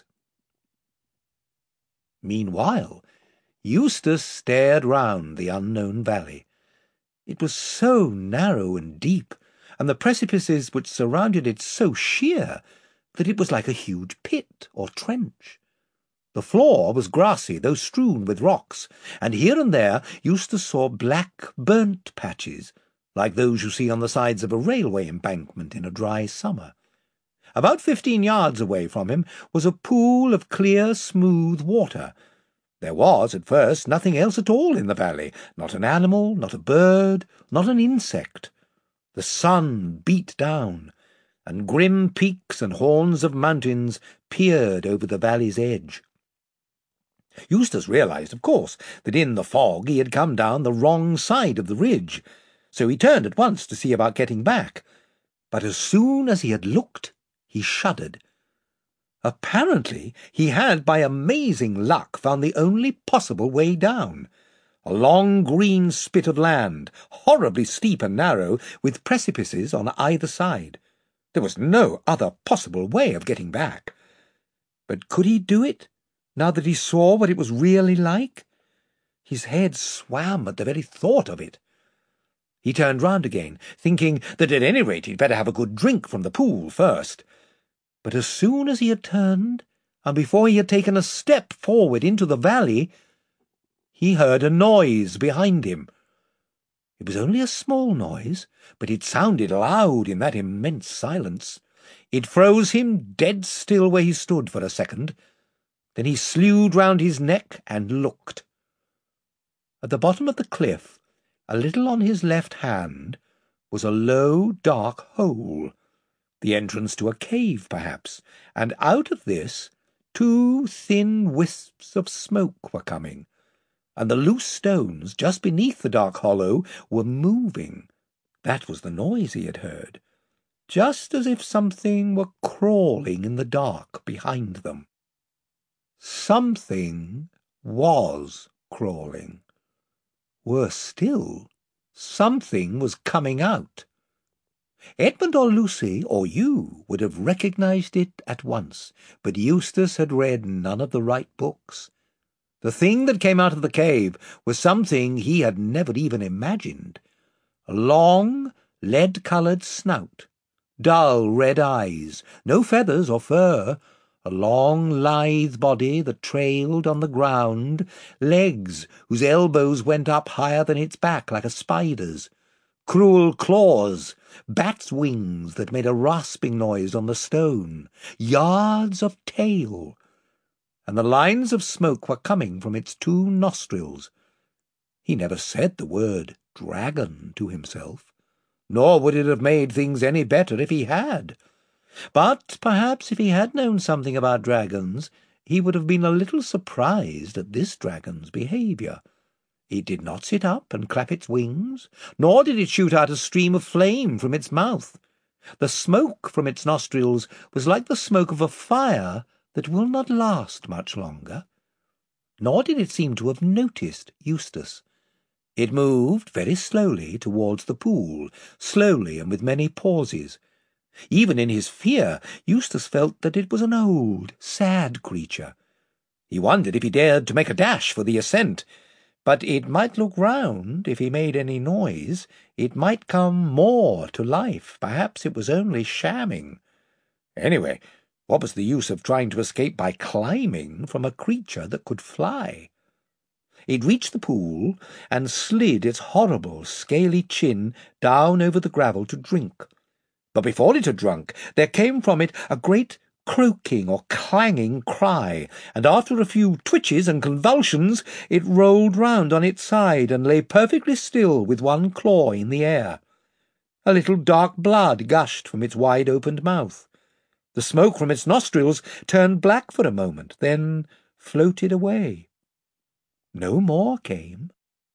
Meanwhile, Eustace stared round the unknown valley. It was so narrow and deep, and the precipices which surrounded it so sheer, that it was like a huge pit or trench. The floor was grassy, though strewn with rocks, and here and there Eustace saw black burnt patches, like those you see on the sides of a railway embankment in a dry summer. About fifteen yards away from him was a pool of clear, smooth water. There was, at first, nothing else at all in the valley, not an animal, not a bird, not an insect. The sun beat down, and grim peaks and horns of mountains peered over the valley's edge. Eustace realized, of course, that in the fog he had come down the wrong side of the ridge, so he turned at once to see about getting back. But as soon as he had looked, he shuddered. Apparently he had, by amazing luck, found the only possible way down. A long green spit of land, horribly steep and narrow, with precipices on either side. There was no other possible way of getting back. But could he do it, now that he saw what it was really like? His head swam at the very thought of it. He turned round again, thinking that at any rate he'd better have a good drink from the pool first. But as soon as he had turned, and before he had taken a step forward into the valley, he heard a noise behind him. It was only a small noise, but it sounded loud in that immense silence. It froze him dead still where he stood for a second. Then he slewed round his neck and looked. At the bottom of the cliff, a little on his left hand, was a low, dark hole, the entrance to a cave, perhaps, and out of this two thin wisps of smoke were coming, and the loose stones just beneath the dark hollow were moving. That was the noise he had heard, just as if something were crawling in the dark behind them. Something was crawling. Worse still, something was coming out. Edmund or Lucy or you would have recognized it at once, but Eustace had read none of the right books. The thing that came out of the cave was something he had never even imagined. A long, lead-coloured snout, dull red eyes, no feathers or fur, a long, lithe body that trailed on the ground, legs whose elbows went up higher than its back like a spider's, cruel claws, bat's wings that made a rasping noise on the stone, yards of tail, and the lines of smoke were coming from its two nostrils. He never said the word dragon to himself, nor would it have made things any better if he had. But perhaps if he had known something about dragons, he would have been a little surprised at this dragon's behaviour. It did not sit up and clap its wings, nor did it shoot out a stream of flame from its mouth. The smoke from its nostrils was like the smoke of a fire that will not last much longer. Nor did it seem to have noticed Eustace. It moved very slowly towards the pool, slowly and with many pauses. Even in his fear, Eustace felt that it was an old, sad creature. He wondered if he dared to make a dash for the ascent, but it might look round if he made any noise. It might come more to life. Perhaps it was only shamming. Anyway, what was the use of trying to escape by climbing from a creature that could fly? It reached the pool and slid its horrible, scaly chin down over the gravel to drink. But before it had drunk, there came from it a great croaking or clanging cry, and after a few twitches and convulsions, it rolled round on its side and lay perfectly still with one claw in the air. A little dark blood gushed from its wide-opened mouth. The smoke from its nostrils turned black for a moment, then floated away. No more came.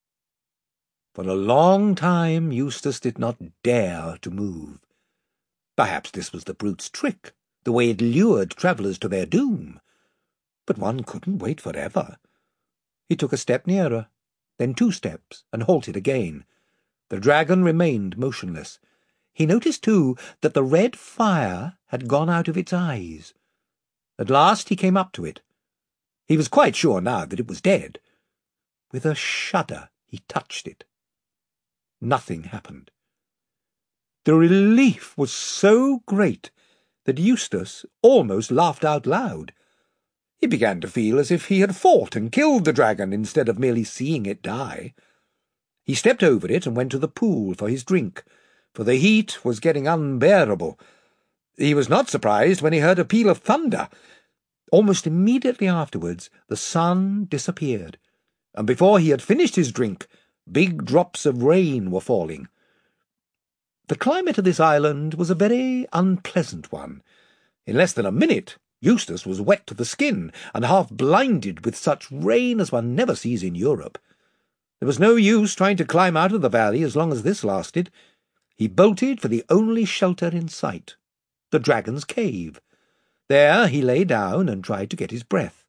For a long time Eustace did not dare to move. Perhaps this was the brute's trick, the way it lured travellers to their doom. But one couldn't wait forever. He took a step nearer, then two steps, and halted again. The dragon remained motionless. He noticed, too, that the red fire had gone out of its eyes. At last he came up to it. He was quite sure now that it was dead. With a shudder he touched it. Nothing happened. The relief was so great that Eustace almost laughed out loud. He began to feel as if he had fought and killed the dragon instead of merely seeing it die. He stepped over it and went to the pool for his drink, for the heat was getting unbearable. He was not surprised when he heard a peal of thunder. Almost immediately afterwards the sun disappeared, and before he had finished his drink, big drops of rain were falling. The climate of this island was a very unpleasant one. In less than a minute, Eustace was wet to the skin and half blinded with such rain as one never sees in Europe. There was no use trying to climb out of the valley as long as this lasted. He bolted for the only shelter in sight, the dragon's cave. There he lay down and tried to get his breath.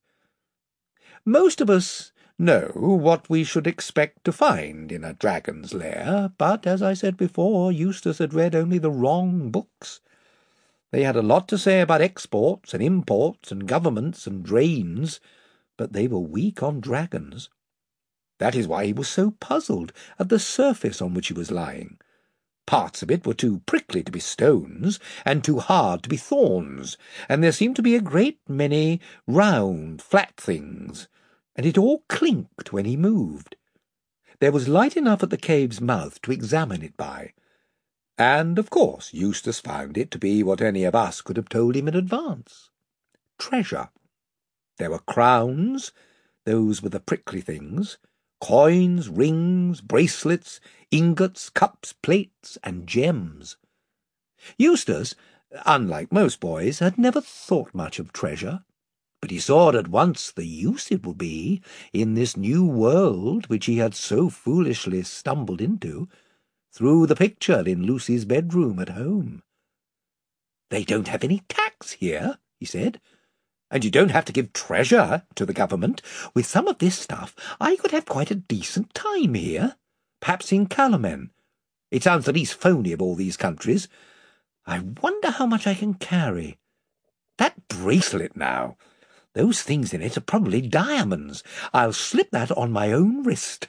Most of us know what we should expect to find in a dragon's lair, but, as I said before, Eustace had read only the wrong books. They had a lot to say about exports and imports and governments and drains, but they were weak on dragons. That is why he was so puzzled at the surface on which he was lying. Parts of it were too prickly to be stones, and too hard to be thorns, and there seemed to be a great many round, flat things, and it all clinked when he moved. There was light enough at the cave's mouth to examine it by, and, of course, Eustace found it to be what any of us could have told him in advance. Treasure. There were crowns, those were the prickly things, coins, rings, bracelets, ingots, cups, plates, and gems. Eustace, unlike most boys, had never thought much of treasure, but he saw at once the use it would be in this new world which he had so foolishly stumbled into, through the picture in Lucy's bedroom at home. "They don't have any tacks here," he said. And you don't have to give treasure to the government. With some of this stuff, I could have quite a decent time here. Perhaps in Calamen. It sounds the least phony of all these countries. I wonder how much I can carry. That bracelet now. Those things in it are probably diamonds. I'll slip that on my own wrist.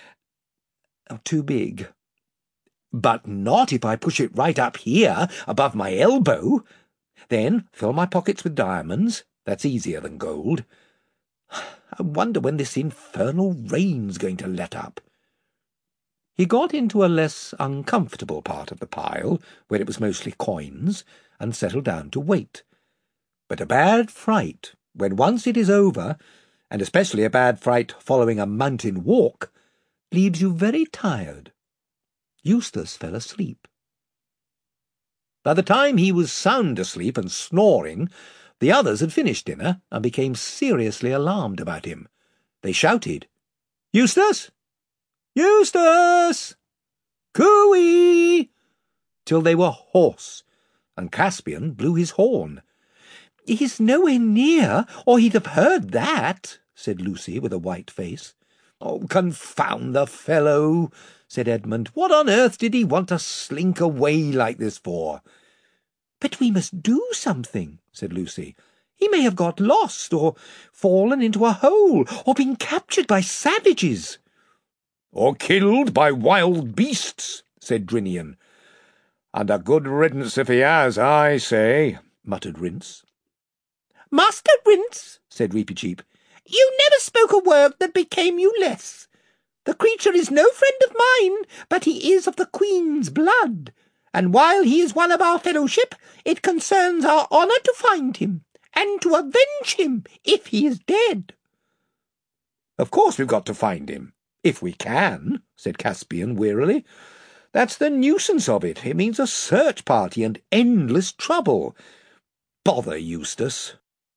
Oh, too big. But not if I push it right up here, above my elbow. Then fill my pockets with diamonds. That's easier than gold. I wonder when this infernal rain's going to let up. He got into a less uncomfortable part of the pile, where it was mostly coins, and settled down to wait. But a bad fright, when once it is over, and especially a bad fright following a mountain walk, leaves you very tired. Eustace fell asleep. By the time he was sound asleep and snoring, the others had finished dinner and became seriously alarmed about him. They shouted, "Eustace! Eustace! Cooey!" till they were hoarse, and Caspian blew his horn. "He's nowhere near, or he'd have heard that," said Lucy with a white face. "Oh, confound the fellow," said Edmund. "What on earth did he want to slink away like this for?" "But we must do something," said Lucy. "He may have got lost, or fallen into a hole, or been captured by savages." "Or killed by wild beasts," said Drinian. "And a good riddance if he has, I say," muttered Rince. "Master Rince," said Reepicheep, "you never spoke a word that became you less. The creature is no friend of mine, but he is of the Queen's blood, and while he is one of our fellowship, it concerns our honour to find him, and to avenge him if he is dead." "Of course we've got to find him, if we can," said Caspian wearily. "That's the nuisance of it. It means a search party and endless trouble. Bother Eustace."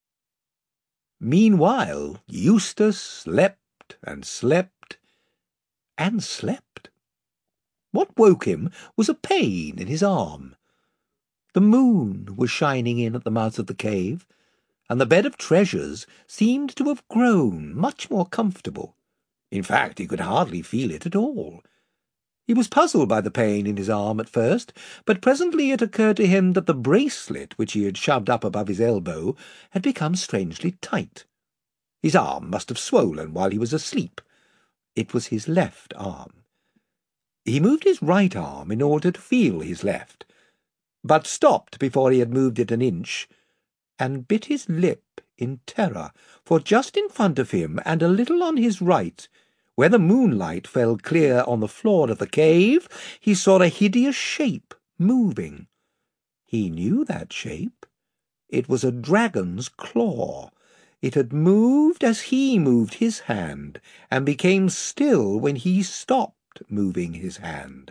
Meanwhile, Eustace slept and slept and slept. What woke him was a pain in his arm. The moon was shining in at the mouth of the cave, and the bed of treasures seemed to have grown much more comfortable. In fact, he could hardly feel it at all. He was puzzled by the pain in his arm at first, but presently it occurred to him that the bracelet which he had shoved up above his elbow had become strangely tight. His arm must have swollen while he was asleep. It was his left arm. He moved his right arm in order to feel his left, but stopped before he had moved it an inch, and bit his lip in terror, for just in front of him and a little on his right, where the moonlight fell clear on the floor of the cave, he saw a hideous shape moving. He knew that shape. It was a dragon's claw. It had moved as he moved his hand, and became still when he stopped moving his hand.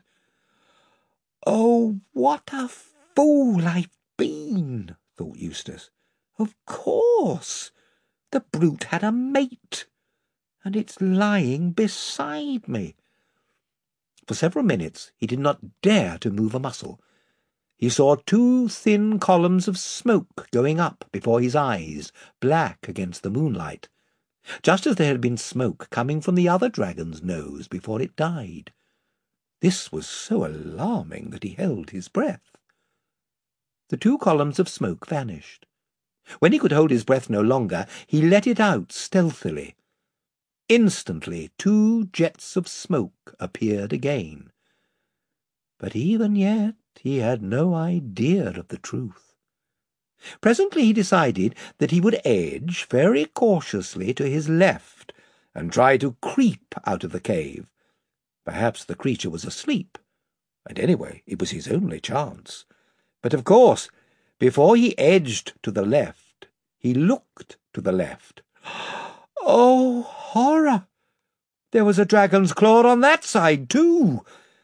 "Oh, what a fool I've been," thought Eustace. "Of course, the brute had a mate, and it's lying beside me." For several minutes he did not dare to move a muscle. He saw two thin columns of smoke going up before his eyes, black against the moonlight, just as there had been smoke coming from the other dragon's nose before it died. This was so alarming that he held his breath. The two columns of smoke vanished. When he could hold his breath no longer, he let it out stealthily. Instantly two jets of smoke appeared again. But even yet he had no idea of the truth. Presently he decided that he would edge very cautiously to his left and try to creep out of the cave. Perhaps the creature was asleep, and anyway it was his only chance. But of course, before he edged to the left, he looked to the left. Oh, horror! There was a dragon's claw on that side too.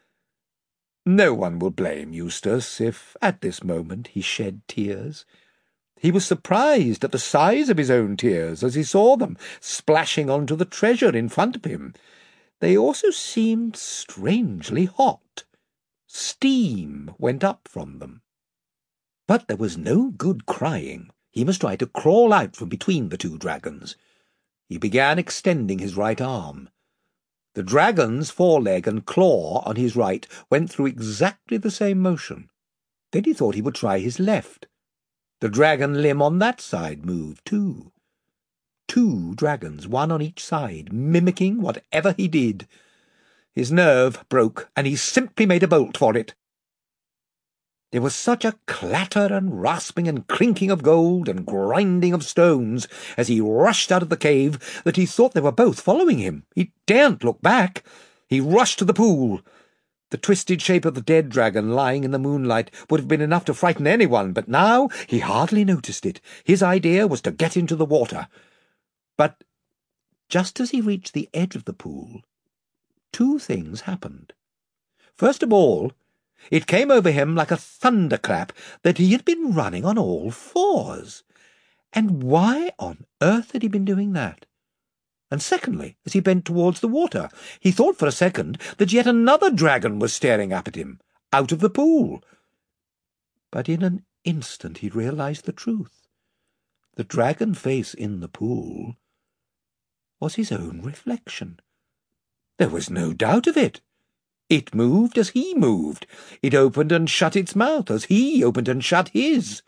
No one will blame Eustace if, at this moment, he shed tears. He was surprised at the size of his own tears as he saw them splashing onto the treasure in front of him. They also seemed strangely hot. Steam went up from them. But there was no good crying. He must try to crawl out from between the two dragons. He began extending his right arm. The dragon's foreleg and claw on his right went through exactly the same motion. Then he thought he would try his left. The dragon limb on that side moved too. Two dragons, one on each side, mimicking whatever he did. His nerve broke, and he simply made a bolt for it. There was such a clatter and rasping and clinking of gold and grinding of stones as he rushed out of the cave that he thought they were both following him. He daren't look back. He rushed to the pool. The twisted shape of the dead dragon lying in the moonlight would have been enough to frighten anyone, but now he hardly noticed it. His idea was to get into the water. But just as he reached the edge of the pool, two things happened. First of all, it came over him like a thunderclap that he had been running on all fours. And why on earth had he been doing that? And secondly, as he bent towards the water, he thought for a second that yet another dragon was staring up at him, out of the pool. But in an instant he realized the truth. The dragon face in the pool was his own reflection. There was no doubt of it. It moved as he moved. It opened and shut its mouth as he opened and shut his.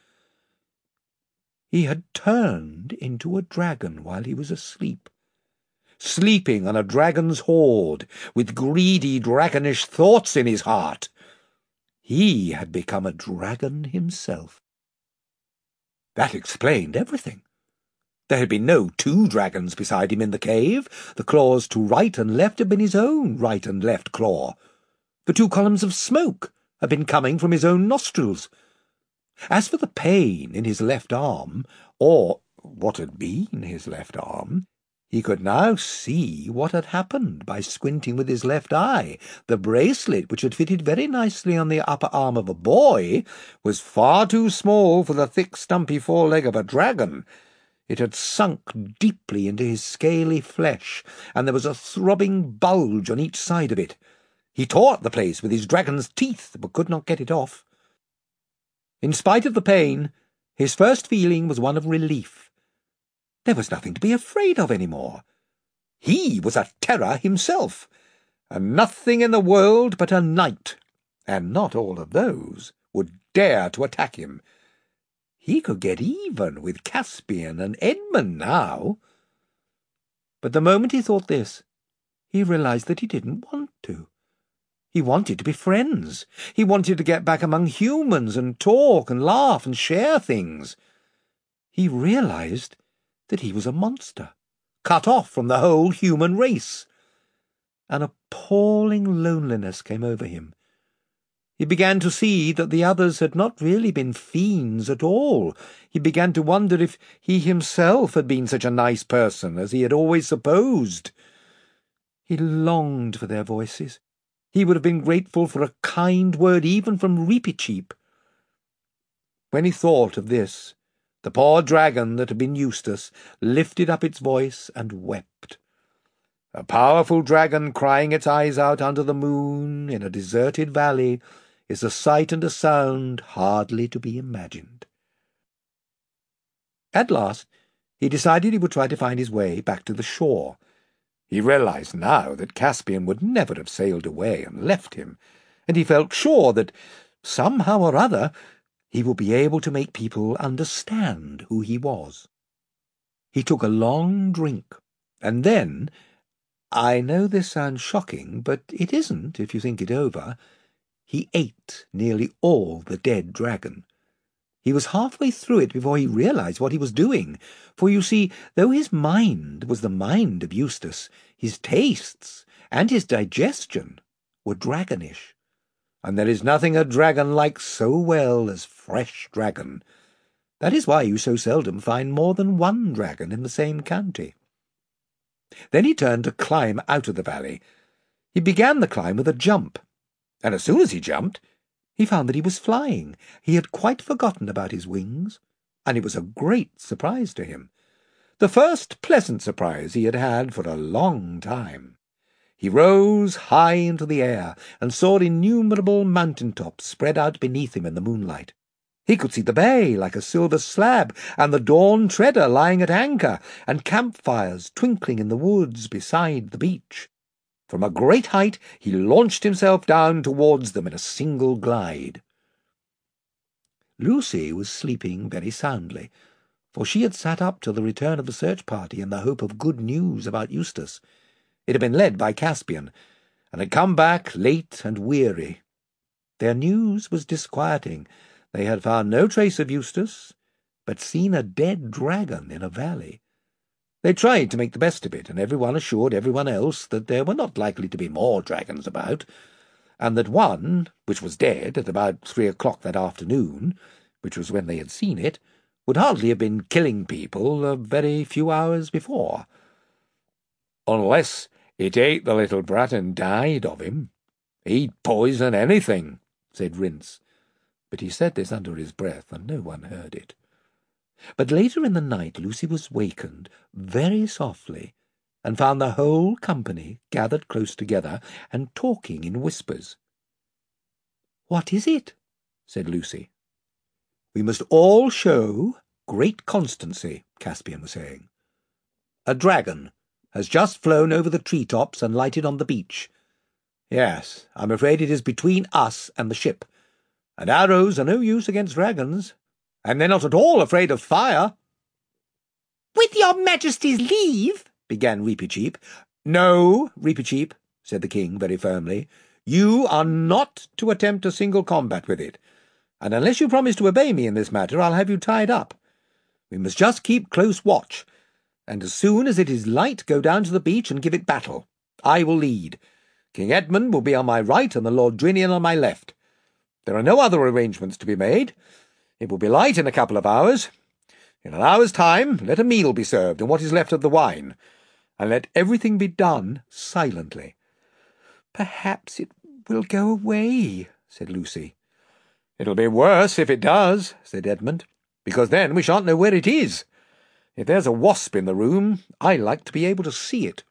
He had turned into a dragon while he was asleep, sleeping on a dragon's hoard, with greedy, dragonish thoughts in his heart. He had become a dragon himself. That explained everything. There had been no two dragons beside him in the cave. The claws to right and left had been his own right and left claw. The two columns of smoke had been coming from his own nostrils. As for the pain in his left arm, or what had been his left arm, he could now see what had happened by squinting with his left eye. The bracelet, which had fitted very nicely on the upper arm of a boy, was far too small for the thick, stumpy foreleg of a dragon. It had sunk deeply into his scaly flesh, and there was a throbbing bulge on each side of it. He tore at the place with his dragon's teeth, but could not get it off. In spite of the pain, his first feeling was one of relief. There was nothing to be afraid of any more. He was a terror himself, and nothing in the world but a knight, and not all of those, would dare to attack him. He could get even with Caspian and Edmund now. But the moment he thought this, he realized that he didn't want to. He wanted to be friends. He wanted to get back among humans and talk and laugh and share things. He realized that he was a monster, cut off from the whole human race. An appalling loneliness came over him. He began to see that the others had not really been fiends at all. He began to wonder if he himself had been such a nice person as he had always supposed. He longed for their voices. He would have been grateful for a kind word even from Reepicheep. When he thought of this, the poor dragon that had been Eustace lifted up its voice and wept. A powerful dragon crying its eyes out under the moon in a deserted valley is a sight and a sound hardly to be imagined. At last, he decided he would try to find his way back to the shore. He realized now that Caspian would never have sailed away and left him, and he felt sure that, somehow or other, he would be able to make people understand who he was. He took a long drink, and then, I know this sounds shocking, but it isn't if you think it over, he ate nearly all the dead dragon. He was halfway through it before he realized what he was doing, for you see, though his mind was the mind of Eustace, his tastes and his digestion were dragonish, and there is nothing a dragon likes so well as fresh dragon. That is why you so seldom find more than one dragon in the same county. Then he turned to climb out of the valley. He began the climb with a jump, and as soon as he jumped, he found that he was flying. He had quite forgotten about his wings, and it was a great surprise to him. The first pleasant surprise he had had for a long time. He rose high into the air and saw innumerable mountain tops spread out beneath him in the moonlight. He could see the bay like a silver slab, and the Dawn Treader lying at anchor, and campfires twinkling in the woods beside the beach. From a great height he launched himself down towards them in a single glide. Lucy was sleeping very soundly, for she had sat up till the return of the search party in the hope of good news about Eustace. It had been led by Caspian, and had come back late and weary. Their news was disquieting. They had found no trace of Eustace, but seen a dead dragon in a valley. They tried to make the best of it, and everyone assured everyone else that there were not likely to be more dragons about, and that one, which was dead at about three o'clock that afternoon, which was when they had seen it, would hardly have been killing people a very few hours before. "Unless it ate the little brat and died of him. He'd poison anything," said Rince. But he said this under his breath, and no one heard it. But later in the night Lucy was wakened very softly, and found the whole company gathered close together and talking in whispers. "What is it?" said Lucy. "We must all show great constancy," Caspian was saying. "A dragon has just flown over the tree-tops and lighted on the beach. Yes, I'm afraid it is between us and the ship, and arrows are no use against dragons, and they're not at all afraid of fire." "With your Majesty's leave," began Reepicheep. "No, Reepicheep," said the king very firmly. "You are not to attempt a single combat with it, and unless you promise to obey me in this matter, I'll have you tied up. We must just keep close watch, and as soon as it is light go down to the beach and give it battle. I will lead. King Edmund will be on my right and the Lord Drinian on my left. There are no other arrangements to be made. It will be light in a couple of hours. In an hour's time let a meal be served and what is left of the wine, and let everything be done silently." "Perhaps it will go away," said Lucy. "It'll be worse if it does," said Edmund, "because then we shan't know where it is. If there's a wasp in the room, I like to be able to see it."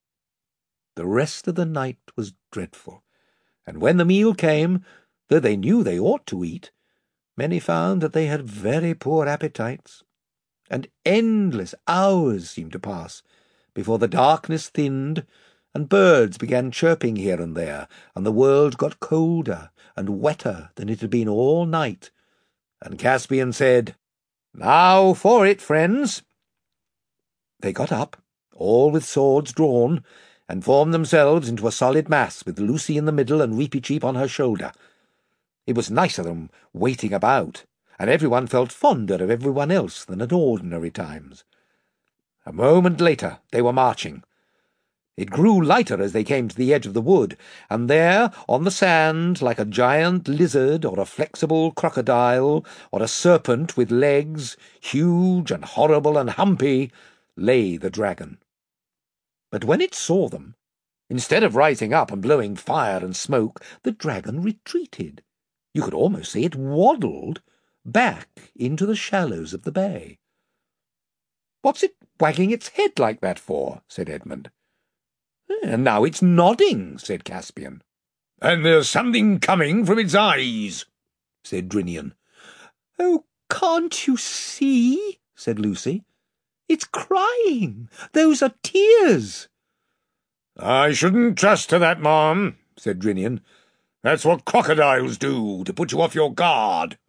The rest of the night was dreadful, and when the meal came, though they knew they ought to eat, many found that they had very poor appetites, and endless hours seemed to pass before the darkness thinned, and birds began chirping here and there, and the world got colder and wetter than it had been all night, and Caspian said, "Now for it, friends." They got up, all with swords drawn, and formed themselves into a solid mass, with Lucy in the middle and Reepicheep on her shoulder. It was nicer than waiting about, and everyone felt fonder of everyone else than at ordinary times. A moment later they were marching. It grew lighter as they came to the edge of the wood, and there, on the sand, like a giant lizard or a flexible crocodile, or a serpent with legs, huge and horrible and humpy, lay the dragon. But when it saw them, instead of rising up and blowing fire and smoke, the dragon retreated. You could almost say it waddled back into the shallows of the bay. "What's it wagging its head like that for?" said Edmund. "And now it's nodding," said Caspian. "And there's something coming from its eyes," said Drinian. "Oh, can't you see?" said Lucy. "It's crying. Those are tears." "I shouldn't trust to that, ma'am," said Drinian. "That's what crocodiles do, to put you off your guard."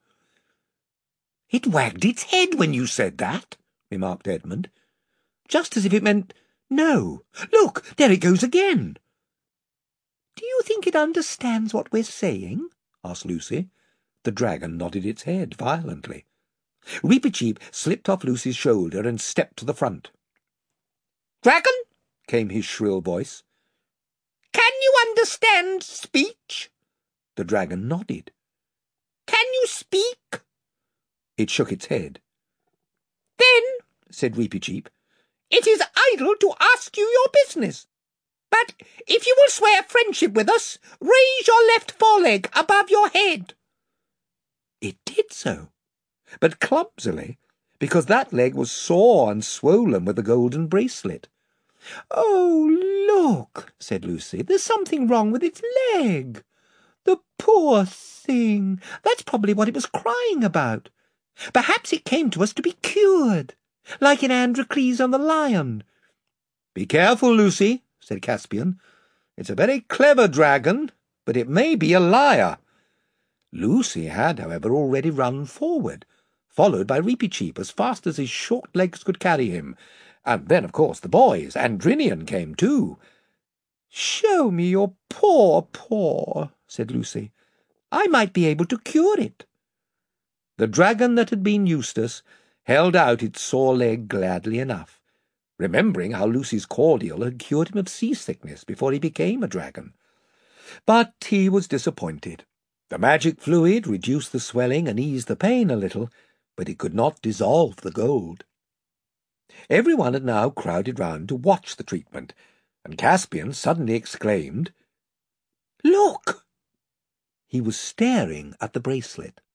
"It wagged its head when you said that," remarked Edmund, "just as if it meant no. Look, there it goes again." "Do you think it understands what we're saying?" asked Lucy. The dragon nodded its head violently. Reepicheep slipped off Lucy's shoulder and stepped to the front. "Dragon," came his shrill voice, "can you understand speech?" The dragon nodded. "Can you speak?" It shook its head. "Then," said Reepicheep, "it is idle to ask you your business. But if you will swear friendship with us, raise your left foreleg above your head." It did so, but clumsily, because that leg was sore and swollen with the golden bracelet. "Oh, look," said Lucy, "there's something wrong with its leg. The poor thing. That's probably what it was crying about. Perhaps it came to us to be cured, like in Androcles on the lion." "Be careful, Lucy," said Caspian. "It's a very clever dragon, but it may be a liar." Lucy had, however, already run forward, followed by Reepicheep as fast as his short legs could carry him, and then, of course, the boys. Andrinian came too. "Show me your poor paw," said Lucy. "I might be able to cure it." The dragon that had been Eustace held out its sore leg gladly enough, remembering how Lucy's cordial had cured him of seasickness before he became a dragon. But he was disappointed. The magic fluid reduced the swelling and eased the pain a little, but it could not dissolve the gold. Everyone had now crowded round to watch the treatment, and Caspian suddenly exclaimed, "Look!" He was staring at the bracelet.